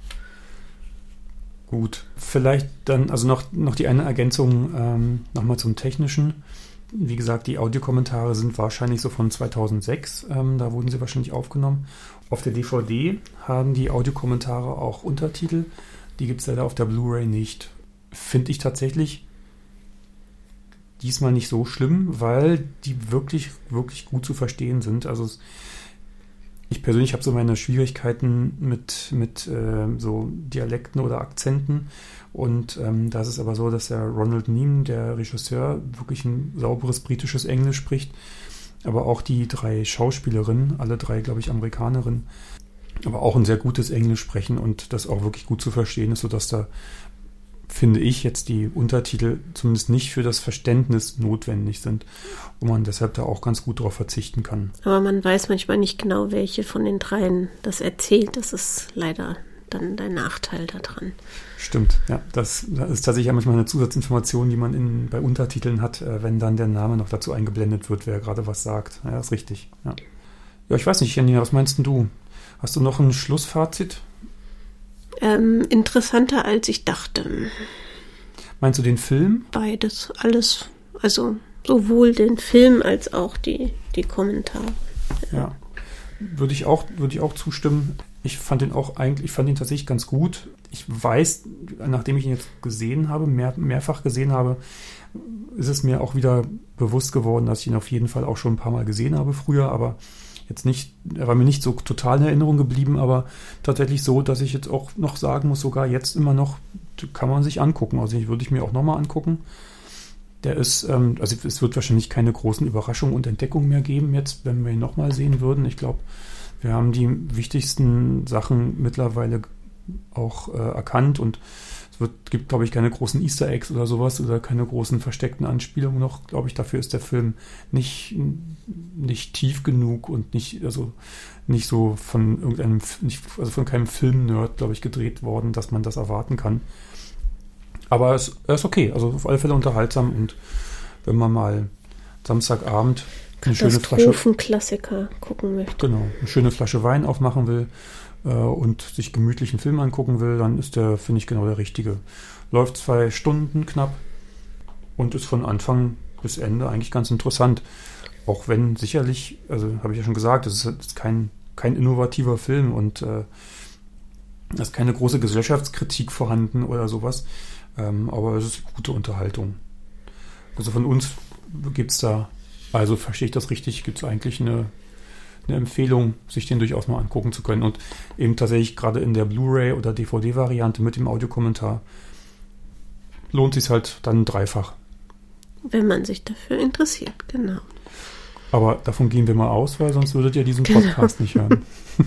Gut, vielleicht dann, also noch die eine Ergänzung nochmal zum Technischen. Wie gesagt, die Audiokommentare sind wahrscheinlich so von 2006. Da wurden sie wahrscheinlich aufgenommen. Auf der DVD haben die Audiokommentare auch Untertitel. Die gibt es leider auf der Blu-ray nicht. Finde ich tatsächlich diesmal nicht so schlimm, weil die wirklich, wirklich gut zu verstehen sind. Also ich persönlich habe so meine Schwierigkeiten mit so Dialekten oder Akzenten und da ist es aber so, dass der Ronald Neame, der Regisseur, wirklich ein sauberes britisches Englisch spricht, aber auch die drei Schauspielerinnen, alle drei, glaube ich, Amerikanerinnen, aber auch ein sehr gutes Englisch sprechen und das auch wirklich gut zu verstehen ist, sodass da, finde ich, jetzt die Untertitel zumindest nicht für das Verständnis notwendig sind und man deshalb da auch ganz gut darauf verzichten kann. Aber man weiß manchmal nicht genau, welche von den dreien das erzählt. Das ist leider dann der Nachteil daran. Stimmt, ja. Das ist tatsächlich manchmal eine Zusatzinformation, die man bei Untertiteln hat, wenn dann der Name noch dazu eingeblendet wird, wer gerade was sagt. Ja, ist richtig. Ja, ich weiß nicht, Janina, was meinst denn du? Hast du noch ein Schlussfazit? Interessanter als ich dachte. Meinst du den Film? Beides, alles. Also sowohl den Film als auch die Kommentare. Ja, würde ich auch zustimmen. Ich fand ihn tatsächlich ganz gut. Ich weiß, nachdem ich ihn jetzt gesehen habe, mehrfach gesehen habe, ist es mir auch wieder bewusst geworden, dass ich ihn auf jeden Fall auch schon ein paar Mal gesehen habe früher, aber jetzt nicht, er war mir nicht so total in Erinnerung geblieben, aber tatsächlich so, dass ich jetzt auch noch sagen muss, sogar jetzt immer noch, kann man sich angucken. Also würde ich mir auch nochmal angucken. Der ist, also es wird wahrscheinlich keine großen Überraschungen und Entdeckungen mehr geben jetzt, wenn wir ihn nochmal sehen würden. Ich glaube, wir haben die wichtigsten Sachen mittlerweile auch erkannt und gibt, glaube ich, keine großen Easter Eggs oder sowas oder keine großen versteckten Anspielungen noch. Glaube ich, dafür ist der Film nicht tief genug und nicht so von von keinem Film-Nerd, glaube ich, gedreht worden, dass man das erwarten kann. Aber er ist okay, also auf alle Fälle unterhaltsam und wenn man mal Samstagabend eine schöne Katastrophenklassiker gucken möchte. Genau, eine schöne Flasche Wein aufmachen will und sich gemütlichen Film angucken will, dann ist der, finde ich, genau der richtige. Läuft 2 Stunden knapp und ist von Anfang bis Ende eigentlich ganz interessant. Auch wenn sicherlich, also habe ich ja schon gesagt, es ist kein innovativer Film und es ist keine große Gesellschaftskritik vorhanden oder sowas. Aber es ist gute Unterhaltung. Also von uns gibt es da, also verstehe ich das richtig, gibt es eigentlich eine Empfehlung, sich den durchaus mal angucken zu können. Und eben tatsächlich gerade in der Blu-ray oder DVD-Variante mit dem Audiokommentar lohnt sich halt dann dreifach. Wenn man sich dafür interessiert, genau. Aber davon gehen wir mal aus, weil sonst würdet ihr diesen Podcast nicht hören.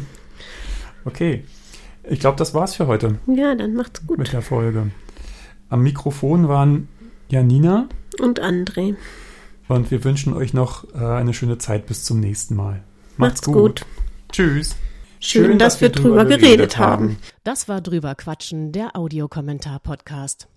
Okay, ich glaube, das war's für heute. Ja, dann macht's gut. Mit der Folge. Am Mikrofon waren Janina und André. Und wir wünschen euch noch eine schöne Zeit bis zum nächsten Mal. Macht's gut. Tschüss. Schön, dass wir drüber geredet haben. Das war Drüber Quatschen, der Audiokommentar-Podcast.